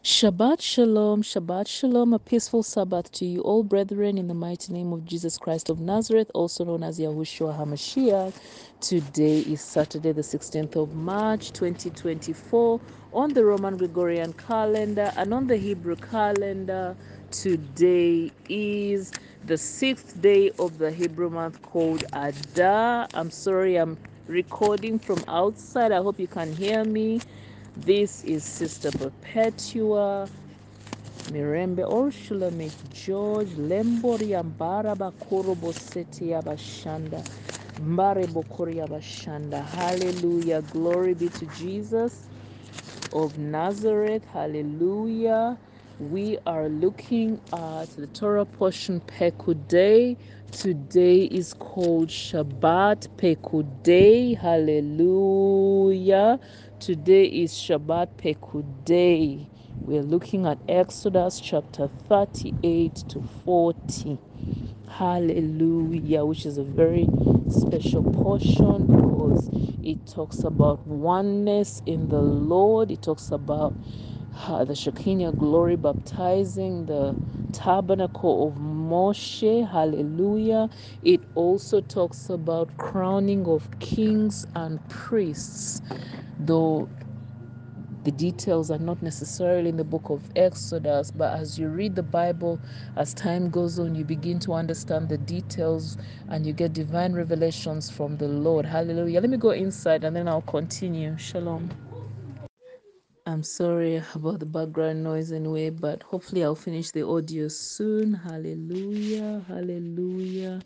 Shabbat Shalom, a peaceful Sabbath to you all, brethren, in the mighty name of Jesus Christ of Nazareth, also known as Yahushua HaMashiach. Today is Saturday, the 16th of March, 2024, on the Roman Gregorian calendar, and on the Hebrew calendar, today is the 6th day of the Hebrew month called Adar. I'm sorry, I'm recording from outside. I hope you can hear me. This is Sister Perpetua Mirembe Orshulame George Lembori Ambara Bakoro Boseti Abashanda Mbare Bokori Abashanda. Hallelujah. Glory be to Jesus of Nazareth. Hallelujah. We are looking at the Torah portion Pekudei. Today is called Shabbat Pekudei. Hallelujah. Today is Shabbat Pekudei. We're looking at Exodus chapter 38 to 40. Hallelujah, which is a very special portion because it talks about oneness in the Lord. It talks about the Shekinah glory baptizing the tabernacle of Moshe. Hallelujah. It also talks about crowning of kings and priests, though the details are not necessarily in the book of Exodus, but as you read the Bible, as time goes on, you begin to understand the details and you get divine revelations from the Lord. Hallelujah. Let me go inside and then I'll continue. Shalom. I'm sorry about the background noise anyway, but hopefully I'll finish the audio soon. Hallelujah. Hallelujah.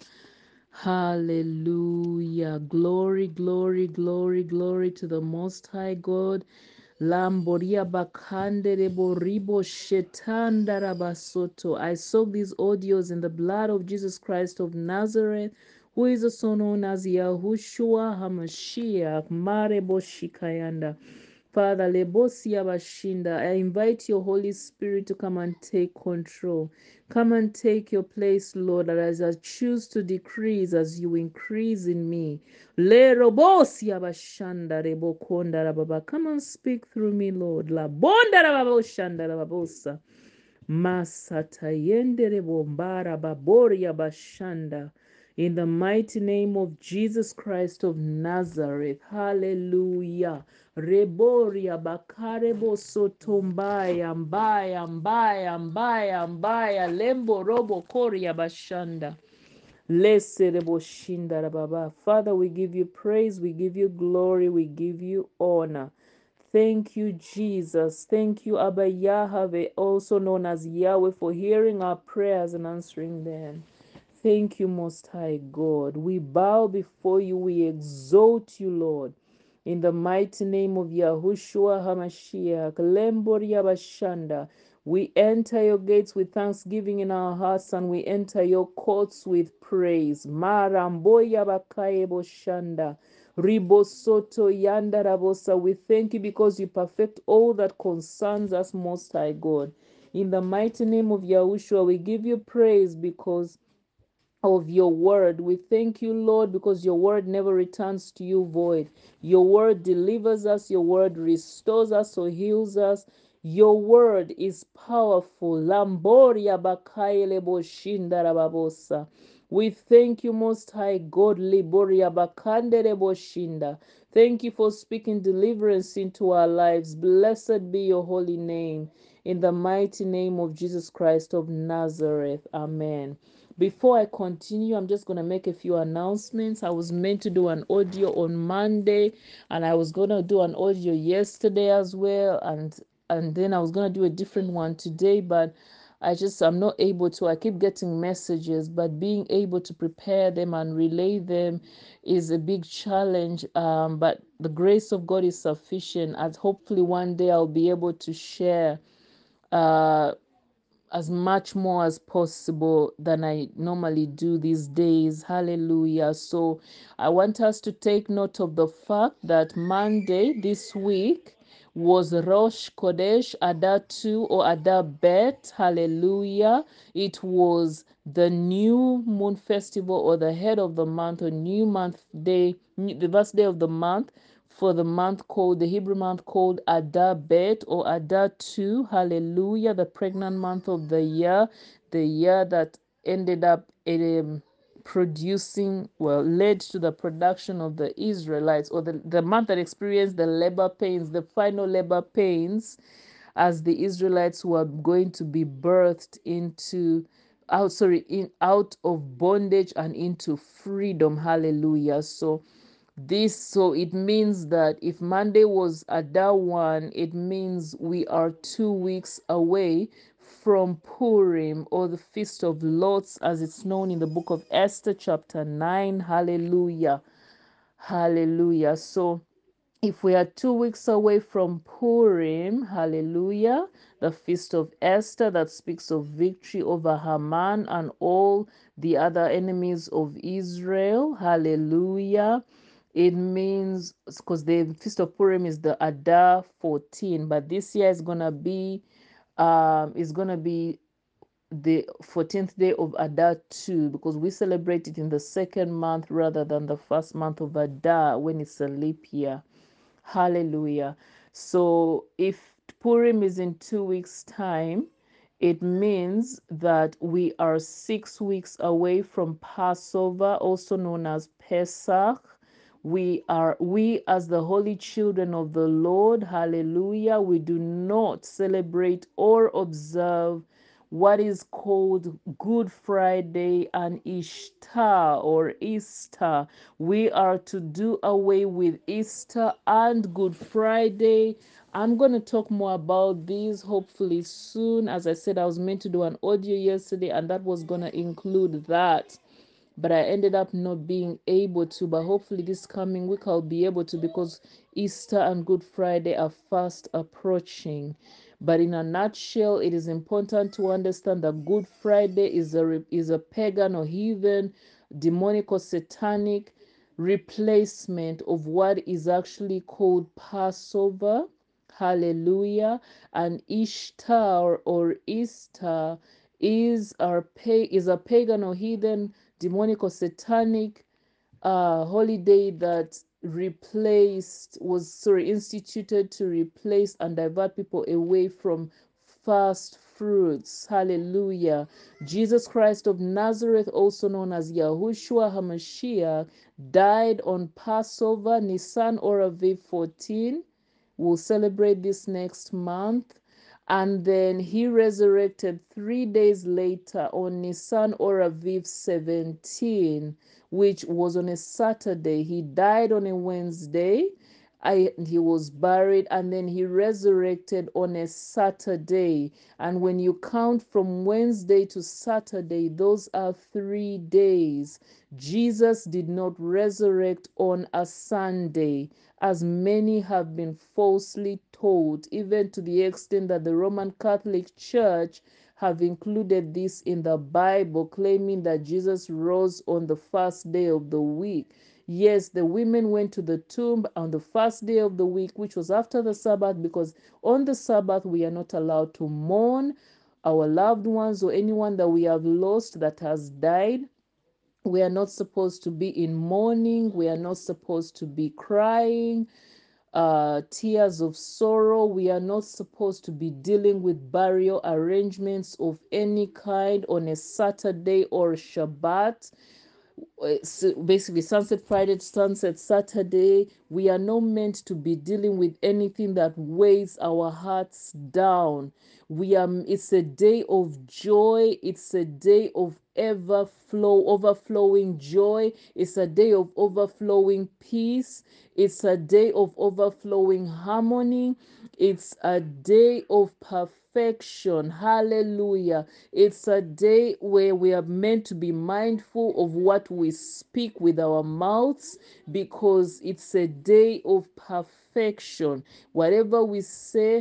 Hallelujah. Glory, glory, glory, glory to the Most High God. Lamboria bakande rebo ribo shetanda rabasoto. I soak these audios in the blood of Jesus Christ of Nazareth, who is also known as Yahushua HaMashiach, Marebo Shikayanda. Father, Lebosia Bashinda, I invite your Holy Spirit to come and take control. Come and take your place, Lord, as I choose to decrease as you increase in me. Le Robosia Bashanda Rebokonda Rababa. Come and speak through me, Lord. La Bonda Rababo Shanda Rababosa. Masata Yendere Bombara Baboria Bashanda. In the mighty name of Jesus Christ of Nazareth. Hallelujah. Reboria Bakarebo Sotombaya Mbaya Mbaya Mbaya Mbaya Lembo Robo Koria Bashanda. Father, we give you praise, we give you glory, we give you honor. Thank you, Jesus. Thank you, Abba Yahweh, also known as Yahweh, for hearing our prayers and answering them. Thank you, Most High God. We bow before you, we exalt you, Lord. In the mighty name of Yahushua HaMashiach, Lemboria Bashanda, we enter your gates with thanksgiving in our hearts and we enter your courts with praise. Maramboya Bakaye Boshanda, Ribosoto Yanda Rabosa. We thank you because you perfect all that concerns us, Most High God. In the mighty name of Yahushua, we give you praise because of your word. We thank you, Lord, because your word never returns to you void. Your word delivers us, your word restores us or heals us. Your word is powerful. Lamboria bakaele boshinda rababosa. We thank you, Most High God. Liboria bakandere boshinda. Thank you for speaking deliverance into our lives. Blessed be your holy name. In the mighty name of Jesus Christ of Nazareth. Amen. Before I continue, I'm just going to make a few announcements. I was meant to do an audio on Monday, and I was going to do an audio yesterday as well, and then I was going to do a different one today, but I'm not able to. I keep getting messages, but being able to prepare them and relay them is a big challenge. But the grace of God is sufficient, as hopefully one day I'll be able to share uh as much more as possible than I normally do these days. Hallelujah. So I want us to take note of the fact that Monday this week was Rosh Kodesh Adar 2 or Adar Bet. Hallelujah. It was the new moon festival or the head of the month or new month day, the first day of the month for the month called, the Hebrew month called Adar Bet or Adar 2. Hallelujah. The pregnant month of the year that ended up producing, well, led to the production of the Israelites, or the month that experienced the labor pains, the final labor pains, as the Israelites were going to be birthed into out of bondage and into freedom. Hallelujah. So it means that if Monday was Adar 1, it means we are 2 weeks away from Purim, or the Feast of Lots as it's known in the book of Esther chapter 9. Hallelujah. Hallelujah. So if we are 2 weeks away from Purim, hallelujah, the Feast of Esther that speaks of victory over Haman and all the other enemies of Israel, hallelujah. It means, because the Feast of Purim is the Adar 14, but this year is gonna be the 14th day of Adar 2, because we celebrate it in the second month rather than the first month of Adar when it's a leap year. Hallelujah. So if Purim is in 2 weeks' time, it means that we are 6 weeks away from Passover, also known as Pesach. We as the holy children of the Lord, hallelujah, we do not celebrate or observe what is called Good Friday and Ishtar or Easter. We are to do away with Easter and Good Friday. I'm going to talk more about these hopefully soon. As I said, I was meant to do an audio yesterday, and that was going to include that, but I ended up not being able to. But hopefully this coming week I'll be able to, because Easter and Good Friday are fast approaching. But in a nutshell, it is important to understand that Good Friday is a pagan or heathen, demonic or satanic replacement of what is actually called Passover. Hallelujah. And Ishtar or Easter is a pagan or heathen, demonic or satanic holiday that instituted to replace and divert people away from fast fruits. Hallelujah. Jesus Christ of Nazareth, also known as Yahushua HaMashiach, died on Passover, Nisan or Aviv 14. We'll celebrate this next month. And then he resurrected 3 days later on Nisan or Aviv 17, which was on a Saturday. He died on a Wednesday. He was buried, and then he resurrected on a Saturday. And when you count from Wednesday to Saturday, those are 3 days. Jesus did not resurrect on a Sunday, as many have been falsely taught, even to the extent that the Roman Catholic Church have included this in the Bible, claiming that Jesus rose on the first day of the week. Yes, the women went to the tomb on the first day of the week, which was after the Sabbath, because on the Sabbath we are not allowed to mourn our loved ones or anyone that we have lost that has died. We are not supposed to be in mourning. We are not supposed to be crying tears of sorrow. We are not supposed to be dealing with burial arrangements of any kind on a Saturday or Shabbat. So basically, Sunset Friday, Sunset Saturday, we are not meant to be dealing with anything that weighs our hearts down. It's a day of joy. It's a day of overflowing joy. It's a day of overflowing peace. It's a day of overflowing harmony. It's a day of perfection. Hallelujah. It's a day where we are meant to be mindful of what we speak with our mouths, because it's a day of perfection. Whatever we say,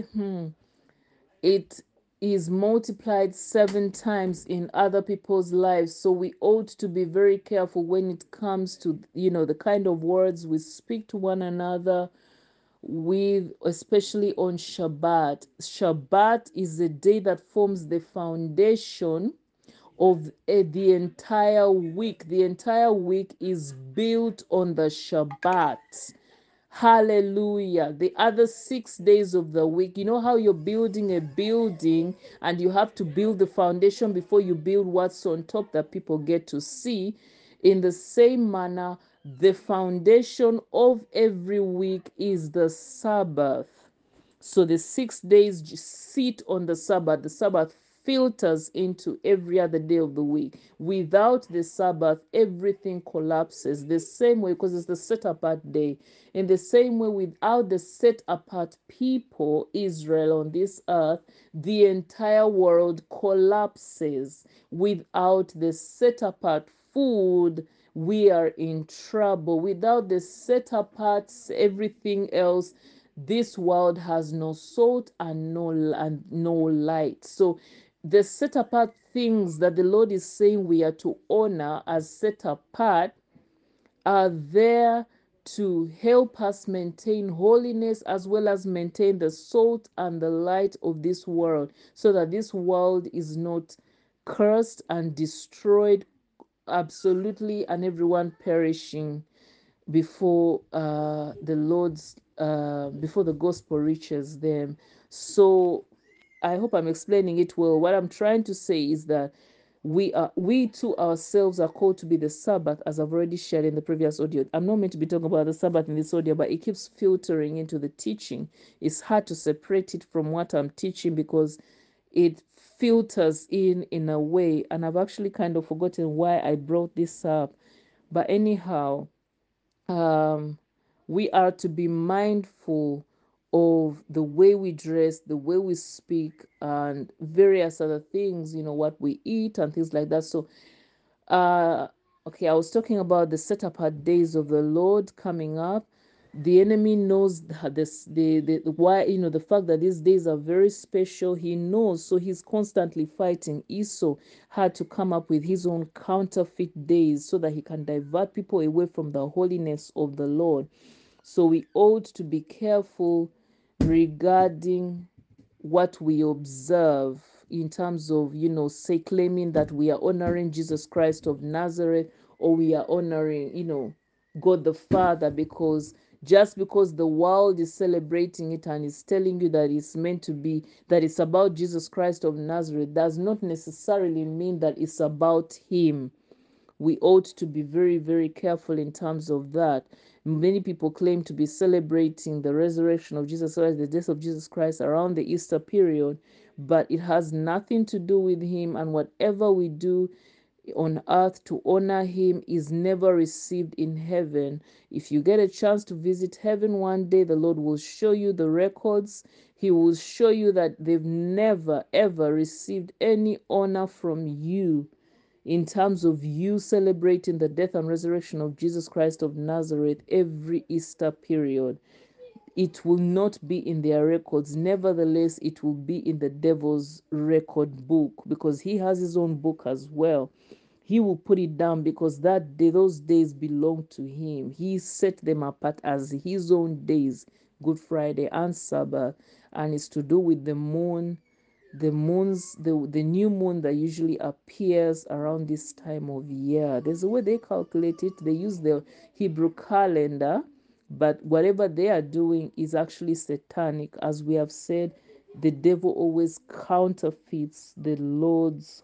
it is multiplied 7 times in other people's lives. So we ought to be very careful when it comes to, the kind of words we speak to one another with, especially on Shabbat. Shabbat is the day that forms the foundation of the entire week. The entire week is built on the Shabbat. Hallelujah. The other 6 days of the week, you know how you're building a building and you have to build the foundation before you build what's on top that people get to see? In the same manner, the foundation of every week is the Sabbath. So the 6 days sit on the Sabbath. The Sabbath filters into every other day of the week. Without the Sabbath, everything collapses. The same way, because it's the set apart day. In the same way, without the set apart people, Israel on this earth, the entire world collapses. Without the set apart food, we are in trouble. Without the set apart everything else, this world has no salt and no light. So the set apart things that the Lord is saying we are to honor as set apart are there to help us maintain holiness as well as maintain the salt and the light of this world, so that this world is not cursed and destroyed absolutely and everyone perishing before before the gospel reaches them. So I hope I'm explaining it well. What I'm trying to say is that we too ourselves are called to be the Sabbath, as I've already shared in the previous audio. I'm not meant to be talking about the Sabbath in this audio, but it keeps filtering into the teaching. It's hard to separate it from what I'm teaching because it filters in a way, and I've actually kind of forgotten why I brought this up. But anyhow, um, we are to be mindful of the way we dress, the way we speak, and various other things, what we eat and things like that. So, uh, okay, I was talking about the set apart days of the Lord coming up. The enemy knows this, the why, the fact that these days are very special. He knows, so he's constantly fighting. Esau had to come up with his own counterfeit days so that he can divert people away from the holiness of the Lord. So we ought to be careful regarding what we observe in terms of, say, claiming that we are honoring Jesus Christ of Nazareth, or we are honoring, God the Father, because just because the world is celebrating it and is telling you that it's meant to be, that it's about Jesus Christ of Nazareth, does not necessarily mean that it's about Him. We ought to be very, very careful in terms of that. Many people claim to be celebrating the resurrection of Jesus Christ, the death of Jesus Christ around the Easter period, but it has nothing to do with Him, and whatever we do on earth to honor Him is never received in heaven. If you get a chance to visit heaven one day, the Lord will show you the records. He will show you that they've never, ever received any honor from you in terms of you celebrating the death and resurrection of Jesus Christ of Nazareth every Easter period. It will not be in their records. Nevertheless, it will be in the devil's record book, because he has his own book as well. He will put it down because that day, those days belong to him. He set them apart as his own days, Good Friday and Sabbath, and it's to do with the moon, the new moon that usually appears around this time of year. There's a way they calculate it. They use the Hebrew calendar, but whatever they are doing is actually satanic. As we have said, the devil always counterfeits the Lord's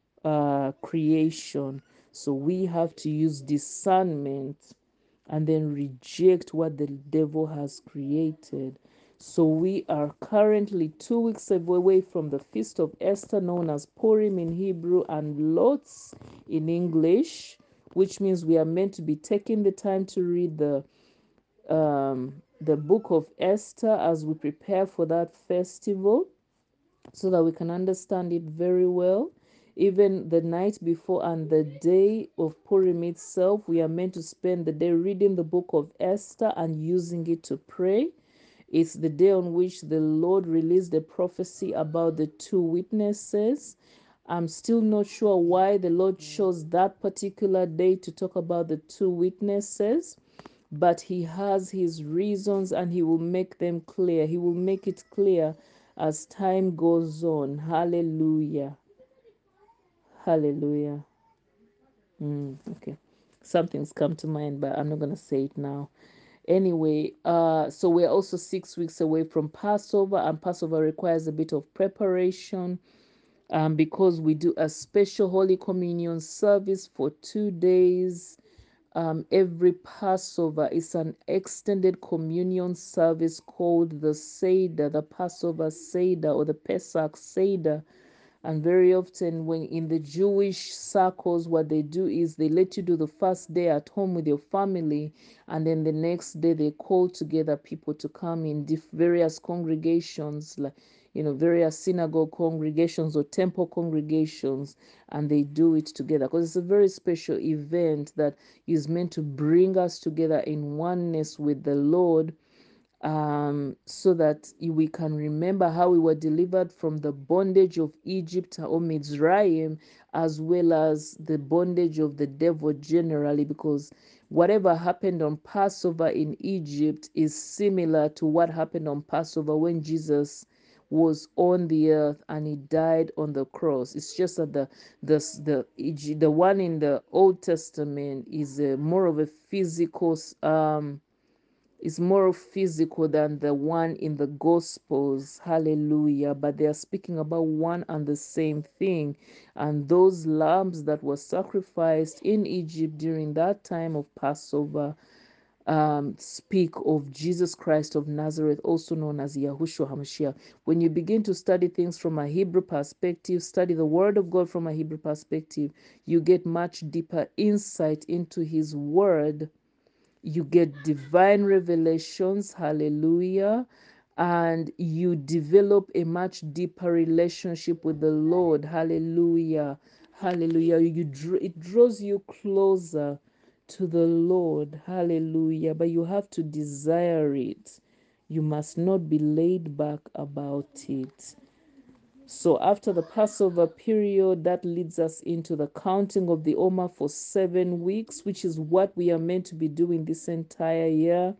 creation. So we have to use discernment and then reject what the devil has created. So we are currently 2 weeks away from the Feast of Esther, known as Purim in Hebrew and Lots in English, which means we are meant to be taking the time to read the book of Esther as we prepare for that festival, so that we can understand it very well. Even the night before and the day of Purim itself, we are meant to spend the day reading the book of Esther and using it to pray. It's the day on which the Lord released the prophecy about the two witnesses. I'm still not sure why the Lord chose that particular day to talk about the two witnesses, but He has His reasons and He will make them clear. He will make it clear as time goes on. Hallelujah. Hallelujah. Okay. Something's come to mind, but I'm not going to say it now. Anyway, so we're also 6 weeks away from Passover, and Passover requires a bit of preparation, because we do a special Holy Communion service for 2 days. Every Passover is an extended communion service called the Seder, the Passover Seder or the Pesach Seder. And very often, when in the Jewish circles, what they do is they let you do the first day at home with your family, and then the next day they call together people to come in various congregations, like various synagogue congregations or temple congregations, and they do it together because it's a very special event that is meant to bring us together in oneness with the Lord, so that we can remember how we were delivered from the bondage of Egypt or Mizraim, as well as the bondage of the devil generally, because whatever happened on Passover in Egypt is similar to what happened on Passover when Jesus was on the earth and he died on the cross. It's just that the one in the Old Testament is more of a physical, is more physical than the one in the Gospels. Hallelujah. But they are speaking about one and the same thing. And those lambs that were sacrificed in Egypt during that time of Passover speak of Jesus Christ of Nazareth, also known as Yahushua HaMashiach. When you begin to study things from a Hebrew perspective, study the Word of God from a Hebrew perspective, you get much deeper insight into His Word. You get divine revelations, hallelujah, and you develop a much deeper relationship with the Lord, hallelujah, hallelujah. It draws you closer to the Lord, hallelujah, but you have to desire it. You must not be laid back about it. So after the Passover period, that leads us into the counting of the Omer for 7 weeks, which is what we are meant to be doing this entire year.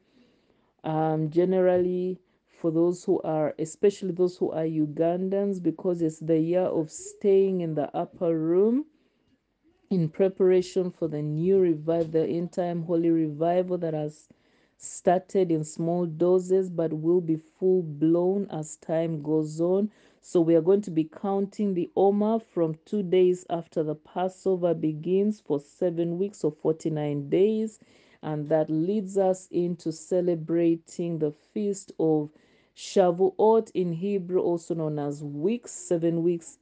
Generally, for those who are, especially those who are Ugandans, because it's the year of staying in the upper room in preparation for the new revival, the end time holy revival that has started in small doses but will be full blown as time goes on. So we are going to be counting the Omer from 2 days after the Passover begins for 7 weeks or 49 days. And that leads us into celebrating the feast of Shavuot in Hebrew, also known as weeks, 7 weeks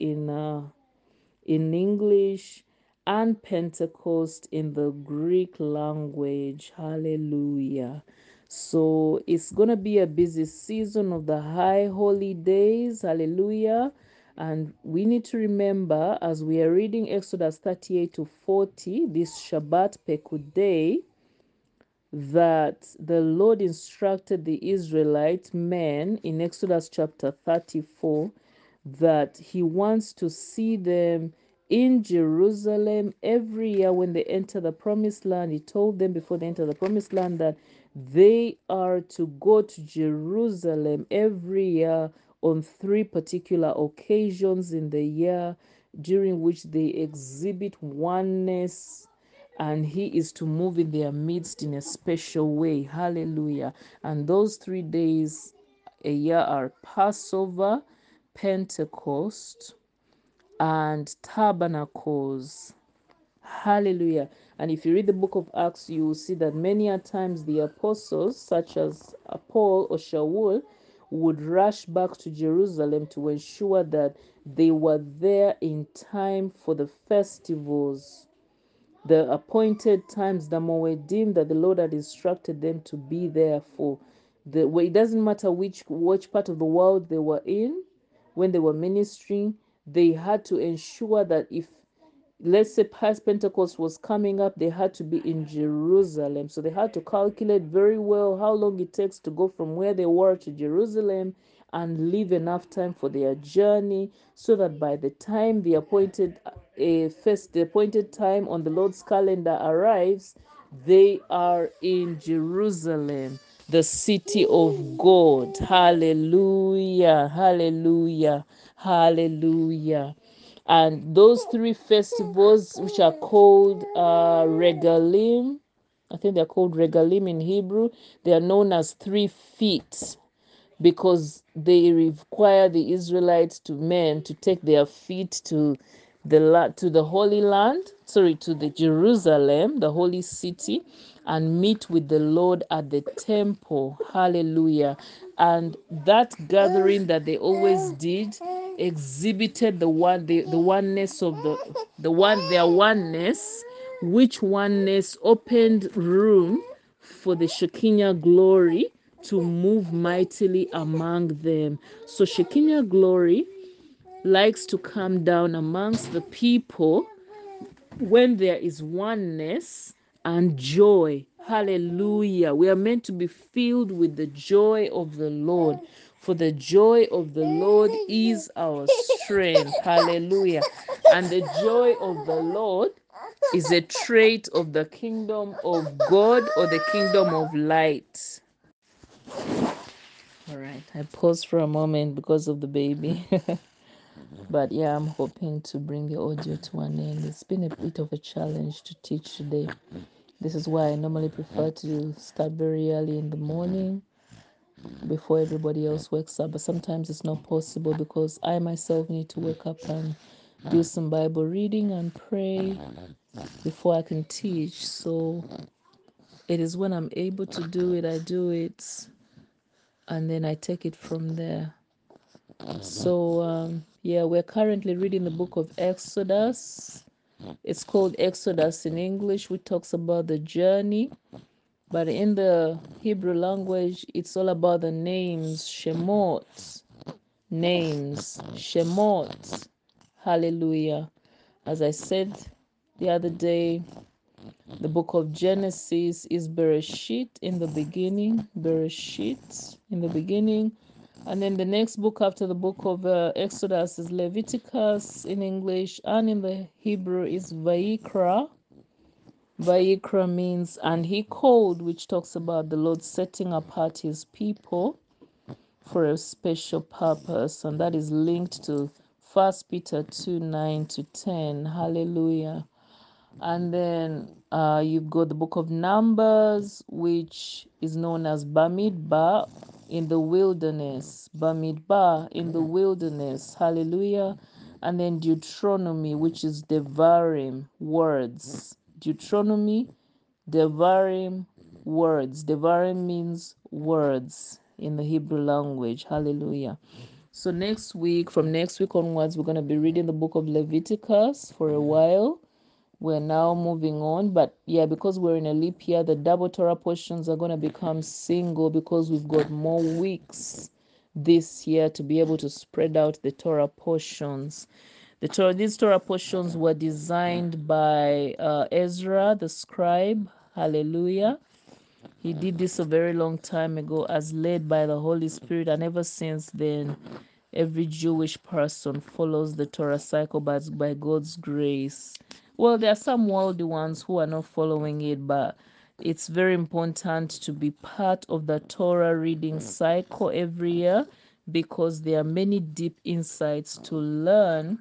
in English, and Pentecost in the Greek language. Hallelujah. So it's going to be a busy season of the high holy days. Hallelujah. And we need to remember as we are reading Exodus 38 to 40, this Shabbat Pekudei, that the Lord instructed the Israelite men in Exodus chapter 34 that he wants to see them in Jerusalem every year when they enter the promised land. He told them before they enter the promised land that they are to go to Jerusalem every year on 3 particular occasions in the year during which they exhibit oneness, and he is to move in their midst in a special way. Hallelujah. And those 3 days a year are Passover, Pentecost, and Tabernacles. Hallelujah. And if you read the book of Acts, you will see that many a times the apostles, such as Paul or Shaul, would rush back to Jerusalem to ensure that they were there in time for the festivals, the appointed times, the Moedim that the Lord had instructed them to be there for. It doesn't matter which part of the world they were in when they were ministering, they had to ensure that if, let's say, past Pentecost was coming up, they had to be in Jerusalem. So they had to calculate very well how long it takes to go from where they were to Jerusalem and leave enough time for their journey so that by the time the appointed time on the Lord's calendar arrives, they are in Jerusalem, the city of God. Hallelujah, hallelujah, hallelujah. And those 3 festivals, which are called Regalim, I think they're called regalim in Hebrew. They are known as 3 feet because they require the Israelites to men to take their feet to the Holy Land, sorry, to the Jerusalem, the holy city, and meet with the Lord at the temple. Hallelujah. And that gathering that they always did exhibited the oneness of their oneness, which oneness opened room for the Shekinah glory to move mightily among them. So Shekinah glory likes to come down amongst the people when there is oneness and joy. Hallelujah. We are meant to be filled with the joy of the Lord. For the joy of the Lord is our strength. Hallelujah. And the joy of the Lord is a trait of the kingdom of God or the kingdom of light. All right. I paused for a moment because of the baby. But yeah, I'm hoping to bring the audio to an end. It's been a bit of a challenge to teach today. This is why I normally prefer to start very early in the morning before everybody else wakes up. But sometimes it's not possible because I myself need to wake up and do some Bible reading and pray before I can teach. So it is when I'm able to do it, I do it, and then I take it from there. So, yeah, we're currently reading the book of Exodus. It's called Exodus in English, which talks about the journey. But in the Hebrew language, it's all about the names, Shemot. Names, Shemot. Hallelujah. As I said the other day, the book of Genesis is Bereshit in the beginning. Bereshit in the beginning. And then the next book after the book of Exodus is Leviticus in English, and in the Hebrew is Vayikra. Vayikra means, and he called, which talks about the Lord setting apart his people for a special purpose, and that is linked to 1 Peter 2:9-10. Hallelujah. And then you've got the book of Numbers, which is known as Bamidbar in the wilderness. Bamidbar in the wilderness. Hallelujah. And then Deuteronomy, which is Devarim, words. Deuteronomy, Devarim, words. Devarim means words in the Hebrew language. Hallelujah. So from next week onwards, we're going to be reading the book of Leviticus for a while. We're now moving on, but yeah, because we're in a leap year, the double Torah portions are going to become single because we've got more weeks this year to be able to spread out the Torah portions. These Torah portions were designed by Ezra, the scribe. Hallelujah. He did this a very long time ago as led by the Holy Spirit, and ever since then, every Jewish person follows the Torah cycle by God's grace. Well, there are some worldly ones who are not following it, but it's very important to be part of the Torah reading cycle every year because there are many deep insights to learn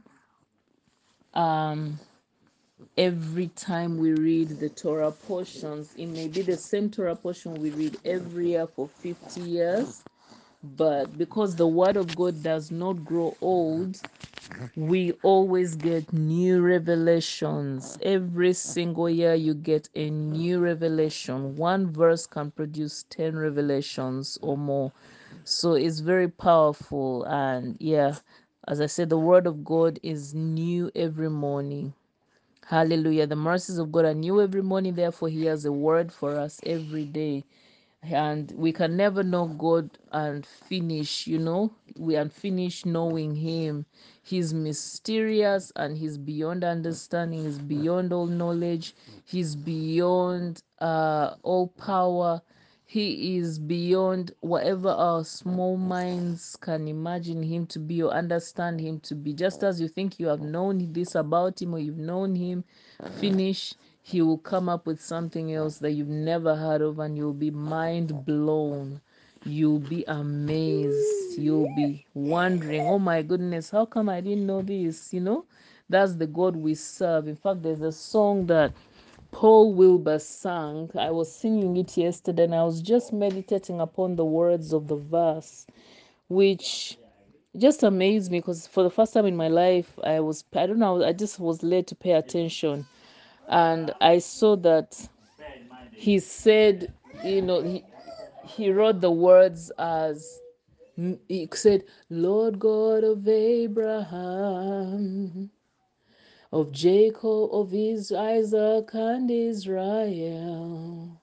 every time we read the Torah portions. It may be the same Torah portion we read every year for 50 years, but because the Word of God does not grow old, we always get new revelations. Every single year, you get a new revelation. One verse can produce 10 revelations or more. So it's very powerful. And yeah, as I said, the Word of God is new every morning. Hallelujah. The mercies of God are new every morning. Therefore, He has a word for us every day. And we can never know God and finish, we and finish knowing Him. He's mysterious and He's beyond understanding. He's beyond all knowledge. He's beyond all power. He is beyond whatever our small minds can imagine Him to be or understand Him to be. Just as you think you have known this about Him or you've known Him, finish, He will come up with something else that you've never heard of, and you'll be mind blown. You'll be amazed. You'll be wondering, oh my goodness, how come I didn't know this? That's the God we serve. In fact, there's a song that Paul Wilbur sang. I was singing it yesterday and I was just meditating upon the words of the verse, which just amazed me because for the first time in my life, I don't know, I just was led to pay attention. And I saw that he said, he wrote the words as he said, Lord God of Abraham, of Jacob, of Isaac and Israel.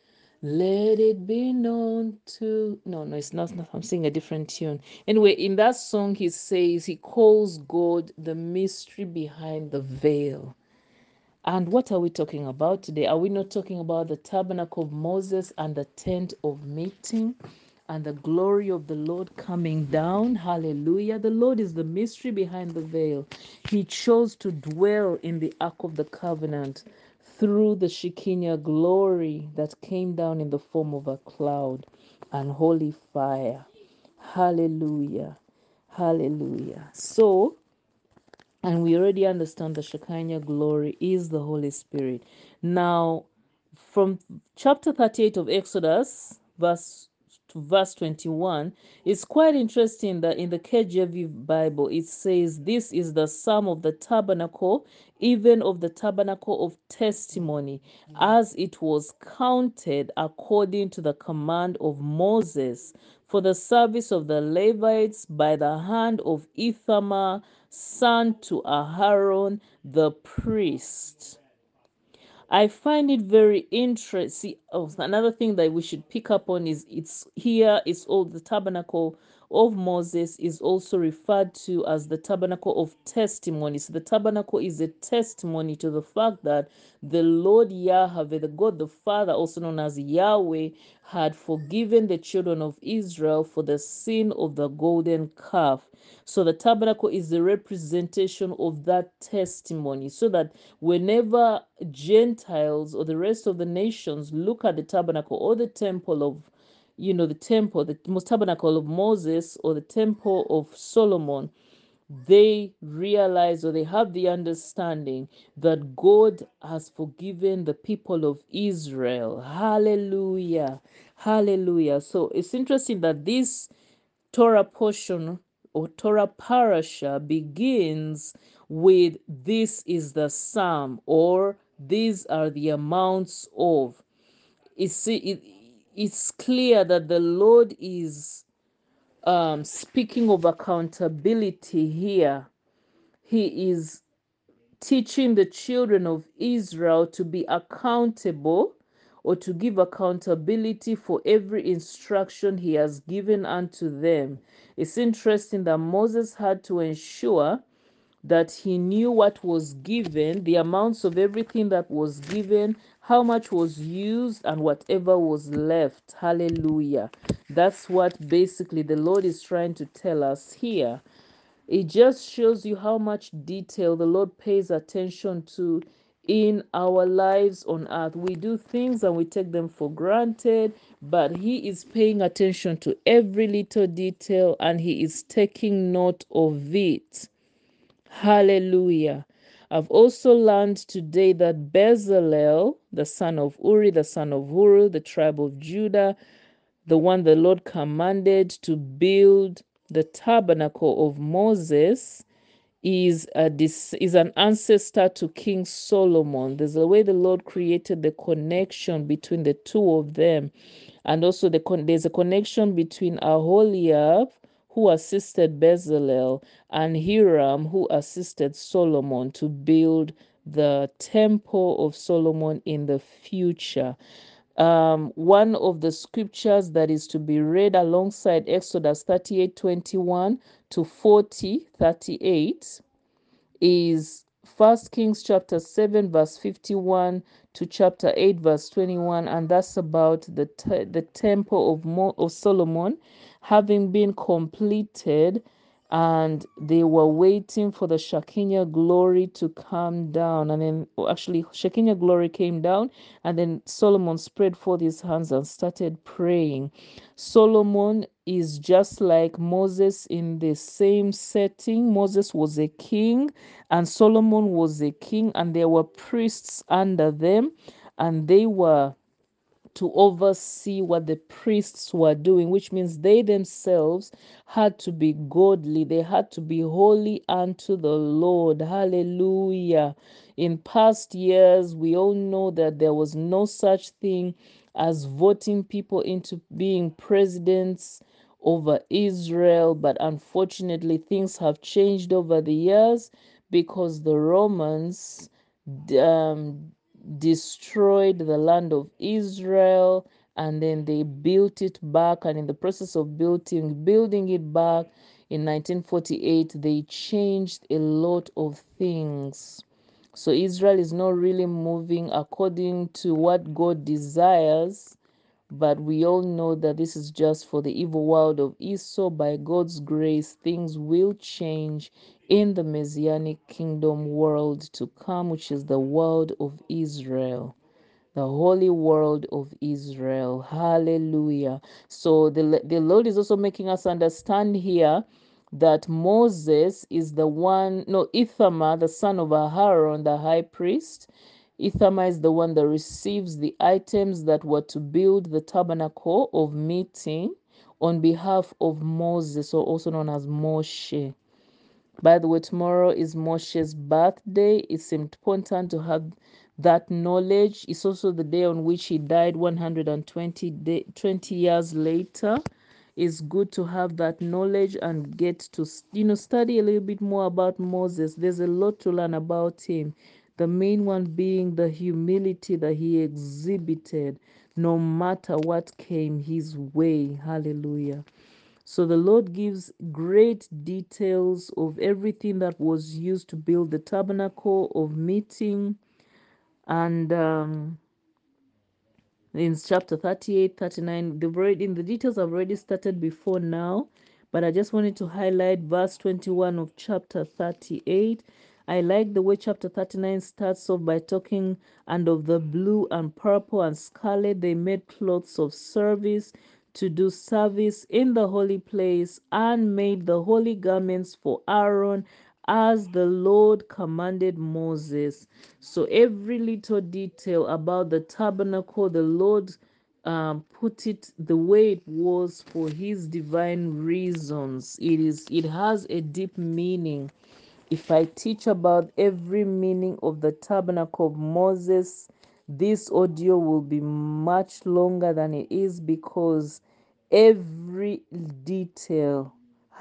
Let it be known to no, it's not. I'm singing a different tune. Anyway, in that song, he says he calls God the mystery behind the veil. And what are we talking about today? Are we not talking about the tabernacle of Moses and the tent of meeting and the glory of the Lord coming down? Hallelujah. The Lord is the mystery behind the veil. He chose to dwell in the Ark of the Covenant through the Shekinah glory that came down in the form of a cloud and holy fire. Hallelujah. Hallelujah. So, and we already understand the Shekinah glory is the Holy Spirit. Now, from chapter 38 of Exodus, verse to verse 21, it's quite interesting that in the KJV Bible it says, This is the sum of the tabernacle, even of the tabernacle of testimony, as it was counted according to the command of Moses for the service of the Levites by the hand of Ithamar, son to Aharon the priest. I find it very interesting. Oh, another thing that we should pick up on is it's here is all the tabernacle of Moses is also referred to as the tabernacle of testimony. So the tabernacle is a testimony to the fact that the Lord Yahweh, the God the Father, also known as Yahweh, had forgiven the children of Israel for the sin of the golden calf. So the tabernacle is the representation of that testimony, so that whenever Gentiles or the rest of the nations look at the tabernacle or the temple of, the temple, the most tabernacle of Moses or the temple of Solomon, they realize or they have the understanding that God has forgiven the people of Israel. Hallelujah. Hallelujah. So it's interesting that this Torah portion or Torah parasha begins with this is the psalm or these are the amounts of. It's clear that the Lord is speaking of accountability here. He is teaching the children of Israel to be accountable or to give accountability for every instruction he has given unto them. It's interesting that Moses had to ensure that he knew what was given, the amounts of everything that was given, how much was used, and whatever was left. Hallelujah. That's what basically the Lord is trying to tell us here. It just shows you how much detail the Lord pays attention to in our lives on earth. We do things and we take them for granted, but He is paying attention to every little detail and He is taking note of it. Hallelujah. I've also learned today that Bezalel, the son of Uri, the son of Hur, the tribe of Judah, the one the Lord commanded to build the tabernacle of Moses, is an ancestor to King Solomon. There's a way the Lord created the connection between the two of them, and also there's a connection between Aholiab, who assisted Bezalel, and Hiram, who assisted Solomon to build the temple of Solomon in the future. One of the scriptures that is to be read alongside Exodus 38:21 to 40:38 is 1 Kings chapter 7 verse 51 to chapter 8 verse 21, and that's about the temple of Solomon having been completed and they were waiting for the Shekinah glory to come down. And then, actually, Shekinah glory came down, and then Solomon spread forth his hands and started praying. Solomon is just like Moses in the same setting. Moses was a king, and Solomon was a king, and there were priests under them, and they were to oversee what the priests were doing, which means they themselves had to be godly. They had to be holy unto the Lord. Hallelujah. In past years, we all know that there was no such thing as voting people into being presidents over Israel, but unfortunately, things have changed over the years because the Romans um, destroyed the land of Israel, and then they built it back, and in the process of building it back in 1948, they changed a lot of things. So Israel is not really moving according to what God desires, but we all know that this is just for the evil world of Esau. By God's grace, things will change in the Messianic kingdom world to come, which is the world of Israel, the holy world of Israel. Hallelujah. So the Lord is also making us understand here that Moses is the one, no, Ithamar, the son of Aharon, the high priest. Ithamar is the one that receives the items that were to build the tabernacle of meeting on behalf of Moses, or also known as Moshe. By the way, tomorrow is Moshe's birthday. It's important to have that knowledge. It's also the day on which he died 20 years later. It's good to have that knowledge and get to study a little bit more about Moses. There's a lot to learn about him. The main one being the humility that he exhibited no matter what came his way. Hallelujah. So the Lord gives great details of everything that was used to build the tabernacle of meeting. And in chapter 38, 39, in the details I've already started before now, but I just wanted to highlight verse 21 of chapter 38. I like the way chapter 39 starts off by talking, and of the blue and purple and scarlet they made clothes of service to do service in the holy place, and made the holy garments for Aaron as the Lord commanded Moses. So every little detail about the tabernacle, the Lord put it the way it was for his divine reasons. It has a deep meaning. If I teach about every meaning of the tabernacle of Moses, this audio will be much longer than it is, because every detail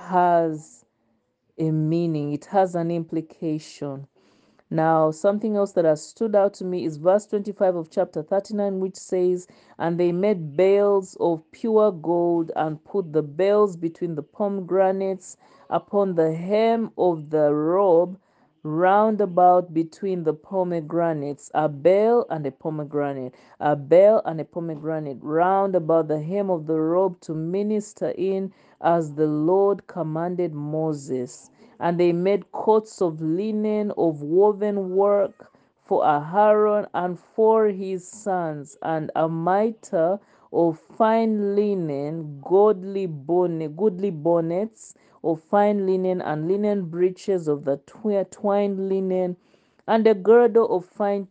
has a meaning, it has an implication. Now, something else that has stood out to me is verse 25 of chapter 39, which says, "And they made bales of pure gold, and put the bales between the pomegranates upon the hem of the robe, round about between the pomegranates, a bale and a pomegranate, a bale and a pomegranate, round about the hem of the robe, to minister in, as the Lord commanded Moses. And they made coats of linen of woven work for Aharon and for his sons, and a mitre of fine linen, goodly bonnets of fine linen, and linen breeches of the twined linen, and a girdle of fine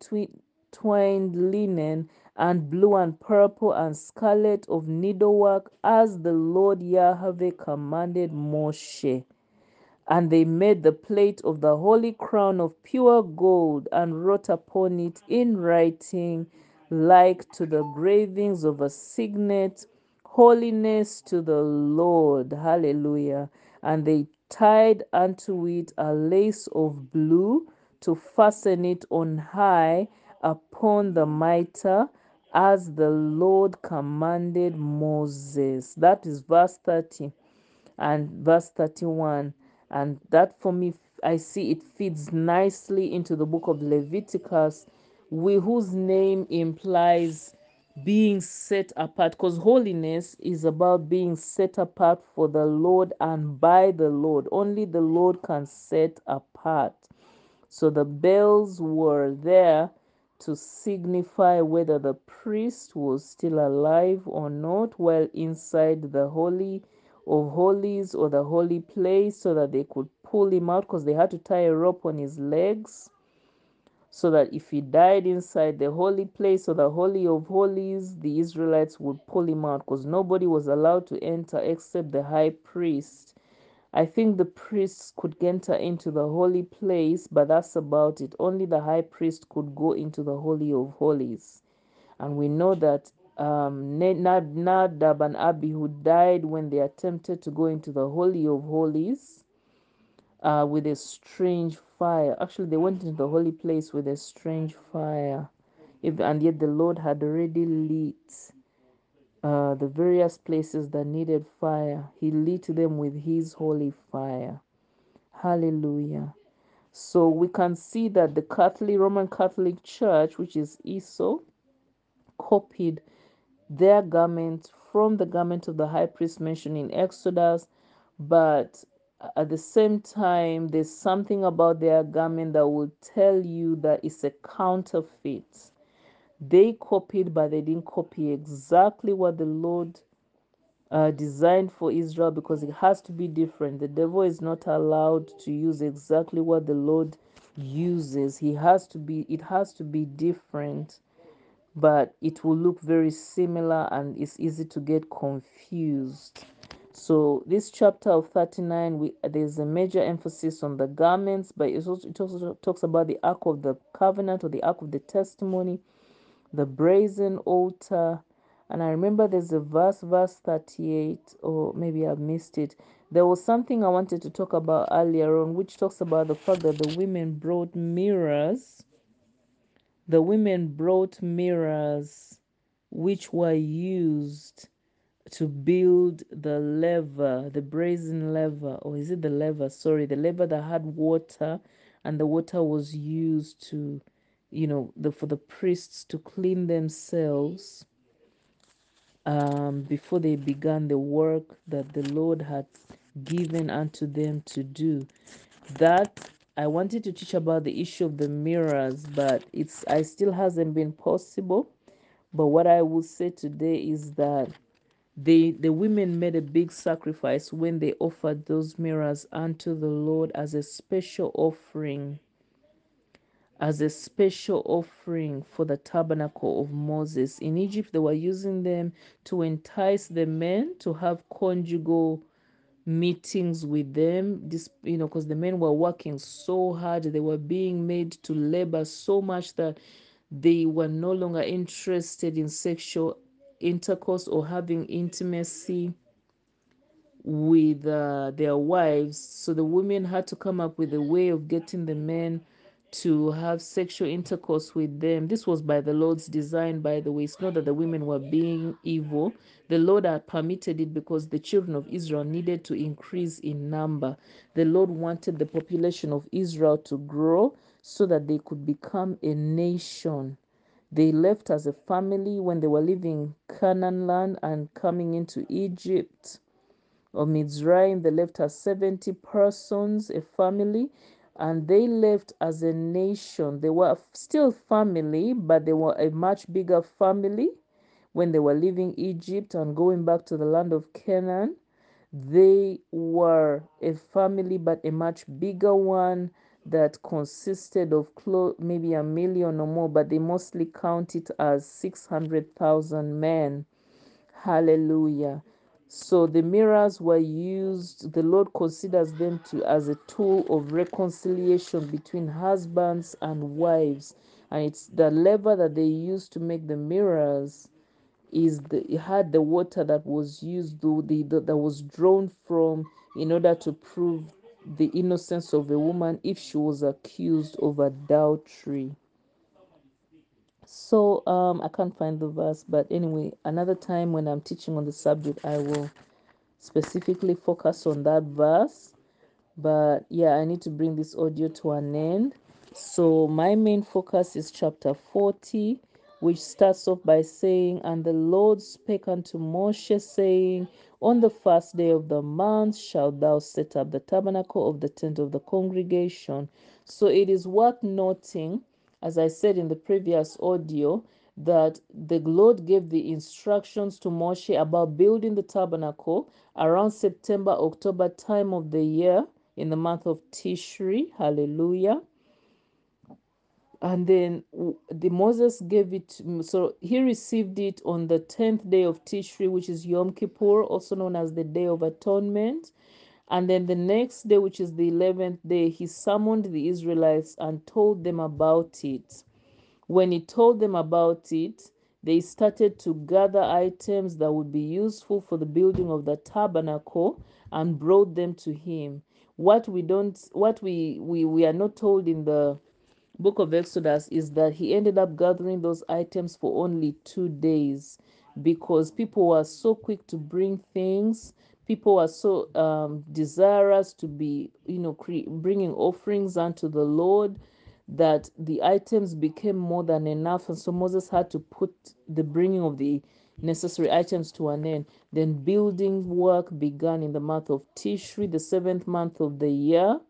twined linen, and blue and purple and scarlet of needlework, as the Lord Yahweh commanded Moshe. And they made the plate of the holy crown of pure gold, and wrote upon it in writing, like to the gravings of a signet, holiness to the Lord. Hallelujah. And they tied unto it a lace of blue, to fasten it on high upon the mitre, as the Lord commanded Moses. That is verse 30 and verse 31. And that, for me, I see it fits nicely into the book of Leviticus, whose name implies being set apart, because holiness is about being set apart for the Lord and by the Lord. Only the Lord can set apart. So the bells were there to signify whether the priest was still alive or not while inside the Holy of Holies or the holy place, so that they could pull him out, because they had to tie a rope on his legs, so that if he died inside the holy place or the Holy of Holies, the Israelites would pull him out, because nobody was allowed to enter except the high priest. I think the priests could enter into the holy place, but that's about it. Only the high priest could go into the Holy of Holies. And we know that Nadab and Abihu died when they attempted to go into the Holy of Holies with a strange fire. Actually, they went into the holy place with a strange fire. And yet the Lord had already lit the various places that needed fire. He lit them with His holy fire. Hallelujah. So we can see that the Roman Catholic Church, which is ESO, copied their garment from the garment of the high priest mentioned in Exodus, but at the same time, there's something about their garment that will tell you that it's a counterfeit. They copied, but they didn't copy exactly what the Lord designed for Israel, because it has to be different. The devil is not allowed to use exactly what the Lord uses. It has to be different, but it will look very similar and it's easy to get confused. So this chapter of 39, there's a major emphasis on the garments, but it also talks about the Ark of the Covenant or the Ark of the Testimony, the brazen altar. And I remember there's a verse 38, or maybe I missed it. There was something I wanted to talk about earlier on, which talks about the fact that the women brought mirrors. The women brought mirrors which were used to build the laver, the brazen laver, or is it the laver? Sorry, the laver that had water, and the water was used to, for the priests to clean themselves before they began the work that the Lord had given unto them to do. That I wanted to teach about the issue of the mirrors, but I still hasn't been possible. But what I will say today is that the women made a big sacrifice when they offered those mirrors unto the Lord as a special offering for the tabernacle of Moses. In Egypt, they were using them to entice the men to have conjugal meetings with them. This, because the men were working so hard, they were being made to labor so much that they were no longer interested in sexual intercourse or having intimacy with their wives. So the women had to come up with a way of getting the men to have sexual intercourse with them. This was by the Lord's design, by the way. It's not that the women were being evil. The Lord had permitted it because the children of Israel needed to increase in number. The Lord wanted the population of Israel to grow so that they could become a nation. They left as a family when they were leaving Canaan land and coming into Egypt or Mitzrayim. They left as 70 persons, a family, and they left as a nation. They were still family, but they were a much bigger family when they were leaving Egypt and going back to the land of Canaan. They were a family, but a much bigger one that consisted of maybe a million or more, but they mostly count it as 600,000 men. Hallelujah. So the mirrors were used, the Lord considers them as a tool of reconciliation between husbands and wives. And it's the lever that they used to make the mirrors it had the water that was used, that was drawn from, in order to prove the innocence of a woman if she was accused of adultery. So I can't find the verse, but anyway, another time when I'm teaching on the subject, I will specifically focus on that verse. But yeah, I need to bring this audio to an end. So my main focus is chapter 40, which starts off by saying, "And the Lord spake unto Moshe, saying, On the first day of the month shalt thou set up the tabernacle of the tent of the congregation." So it is worth noting, as I said in the previous audio, that the Lord gave the instructions to Moshe about building the tabernacle around September, October time of the year in the month of Tishri. Hallelujah. And then the Moses gave it, so he received it on the 10th day of Tishri, which is Yom Kippur, also known as the Day of Atonement. And then the next day, which is the 11th day, he summoned the Israelites and told them about it. When he told them about it, they started to gather items that would be useful for the building of the tabernacle and brought them to him. What we are not told in the book of Exodus is that he ended up gathering those items for only 2 days because people were so quick to bring things. People were so desirous to be, bringing offerings unto the Lord, that the items became more than enough. And so Moses had to put the bringing of the necessary items to an end. Then building work began in the month of Tishri, the seventh month of the year.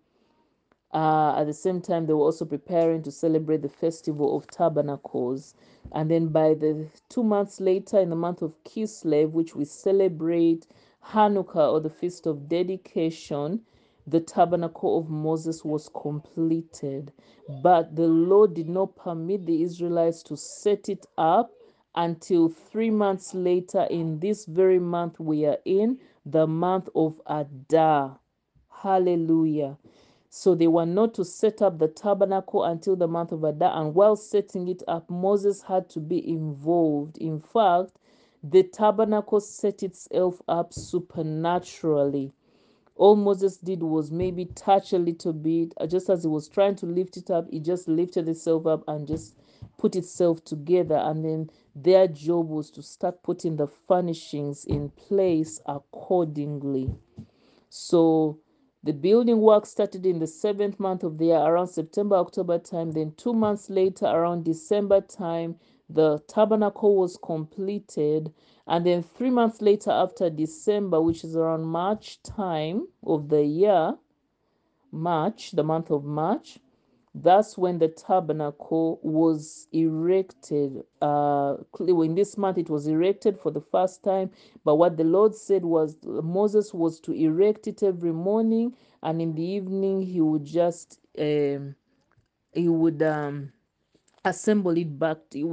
At the same time, they were also preparing to celebrate the festival of tabernacles. And then by the 2 months later, in the month of Kislev, which we celebrate Hanukkah or the Feast of Dedication, the tabernacle of Moses was completed. But the Lord did not permit the Israelites to set it up until 3 months later, in this very month we are in, the month of Adar. Hallelujah. So they were not to set up the tabernacle until the month of Adar. And while setting it up, Moses had to be involved. In fact, the tabernacle set itself up supernaturally. All Moses did was maybe touch a little bit. Just as he was trying to lift it up, he just lifted itself up and just put itself together. And then their job was to start putting the furnishings in place accordingly. So the building work started in the seventh month of the year, around September, October time. Then 2 months later, around December time, the tabernacle was completed. And then 3 months later, after December, which is around March time of the year, March, the month of March, that's when the tabernacle was erected. In this month, it was erected for the first time. But what the Lord said was Moses was to erect it every morning, and in the evening he would just he would assemble it back.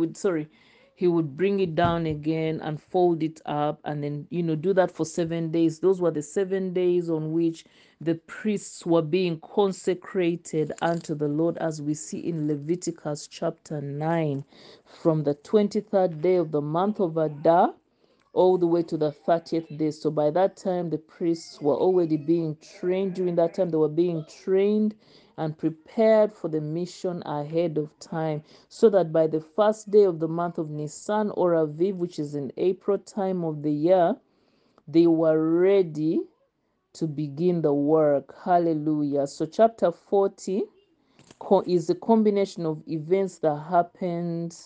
He would bring it down again and fold it up, and then do that for 7 days. Those were the 7 days on which the priests were being consecrated unto the Lord, as we see in Leviticus chapter 9, from the 23rd day of the month of Adar all the way to the 30th day. So by that time, the priests were already being trained. During that time, they were being trained and prepared for the mission ahead of time, so that by the first day of the month of Nisan or Aviv, which is in April time of the year, they were ready to begin the work. Hallelujah. So chapter 40 is a combination of events that happened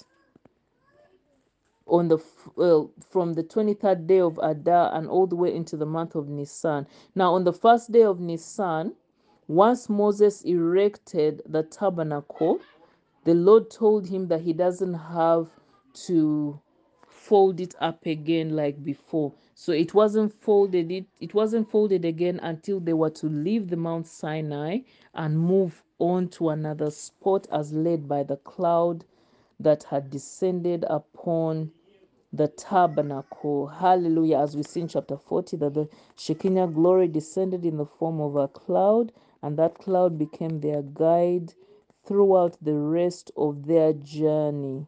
on the from the 23rd day of Adar and all the way into the month of Nisan. Now, on the first day of Nisan, once Moses erected the tabernacle, the Lord told him that he doesn't have to fold it up again like before. So it wasn't folded again until they were to leave the Mount Sinai and move on to another spot as led by the cloud that had descended upon the tabernacle. Hallelujah. As we see in chapter 40, that the Shekinah glory descended in the form of a cloud, and that cloud became their guide throughout the rest of their journey.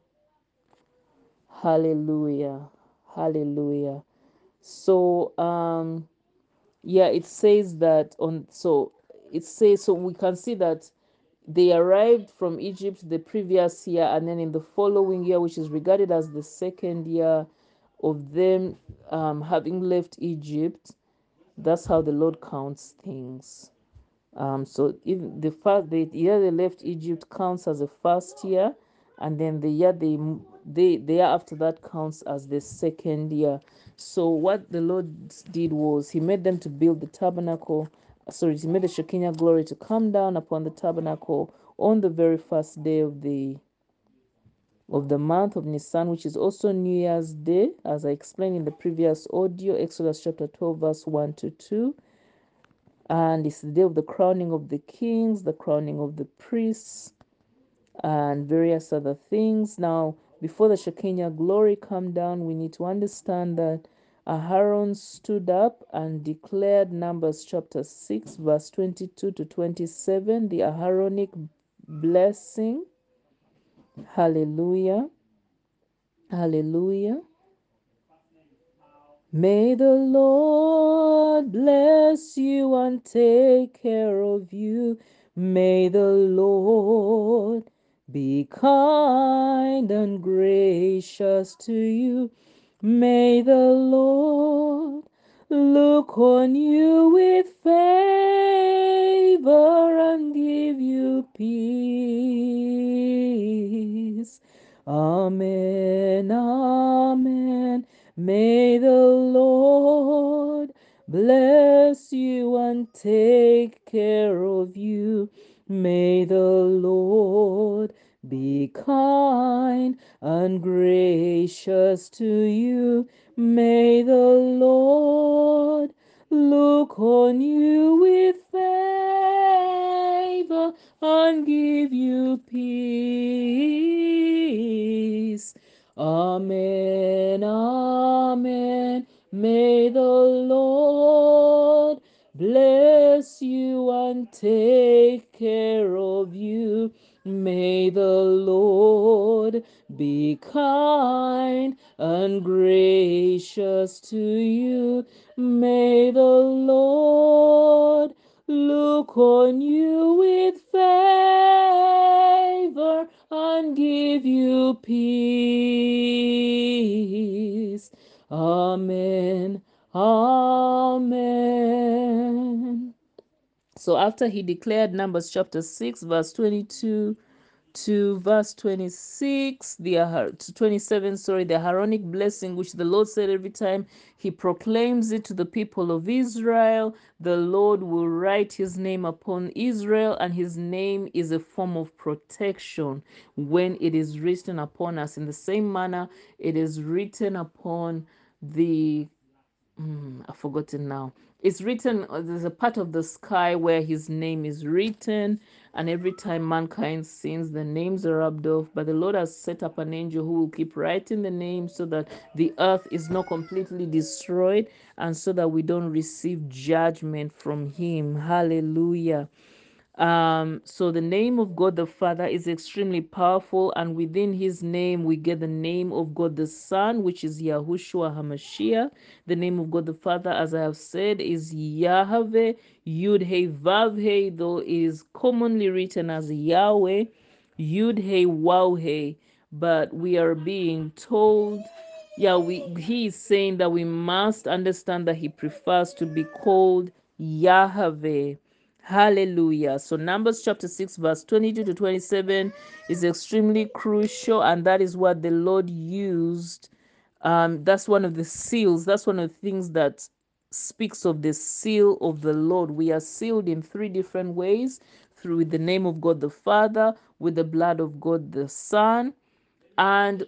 Hallelujah. Hallelujah. So yeah, it says that so we can see that they arrived from Egypt the previous year, and then in the following year, which is regarded as the second year of them having left Egypt, that's how the Lord counts things. So if the year they left Egypt counts as a first year, and then the year they they are after that counts as the second year. So what the Lord did was he made them to build the tabernacle. Sorry, he made the Shekinah glory to come down upon the tabernacle on the very first day of the month of Nisan, which is also New Year's Day, as I explained in the previous audio, Exodus chapter 12, verse 1 to 2. And it's the day of the crowning of the kings, the crowning of the priests, and various other things. Now, before the Shekinah glory come down, we need to understand that Aharon stood up and declared Numbers chapter 6, verse 22 to 27, the Aharonic blessing. Hallelujah. Hallelujah. May the Lord bless you and take care of you. May the Lord be kind and gracious to you. May the Lord look on you with favor and give you peace. Amen. Amen. May the Lord bless you and take care of you. May the Lord be kind and gracious to you. May the Lord look on you with favor and give you peace. Amen, amen. May the Lord bless you and take care of you. May the Lord be kind and gracious to you. May the Lord look on you with favor and give you peace. Amen. Amen. So after he declared Numbers chapter 6, verse 22 to verse 26, to 27, sorry, the Aaronic blessing, which the Lord said every time he proclaims it to the people of Israel, the Lord will write his name upon Israel, and his name is a form of protection when it is written upon us. In the same manner, it is written upon the I've forgotten now. It's written, there's a part of the sky where his name is written, and every time mankind sins, the names are rubbed off. But the Lord has set up an angel who will keep writing the names so that the earth is not completely destroyed and so that we don't receive judgment from him. Hallelujah. So the name of God the Father is extremely powerful, and within his name we get the name of God the Son, which is Yahushua HaMashiach. The name of God the Father, as I have said, is Yahweh, Yud He Vav He, though it is commonly written as Yahweh, Yud He Waw He, but we are being told, he is saying that we must understand that he prefers to be called Yahweh. Hallelujah. So Numbers chapter 6, verse 22 to 27 is extremely crucial, and that is what the Lord used. That's one of the seals. That's one of the things that speaks of the seal of the Lord. We are sealed in three different ways: through the name of God the Father, with the blood of God the Son, and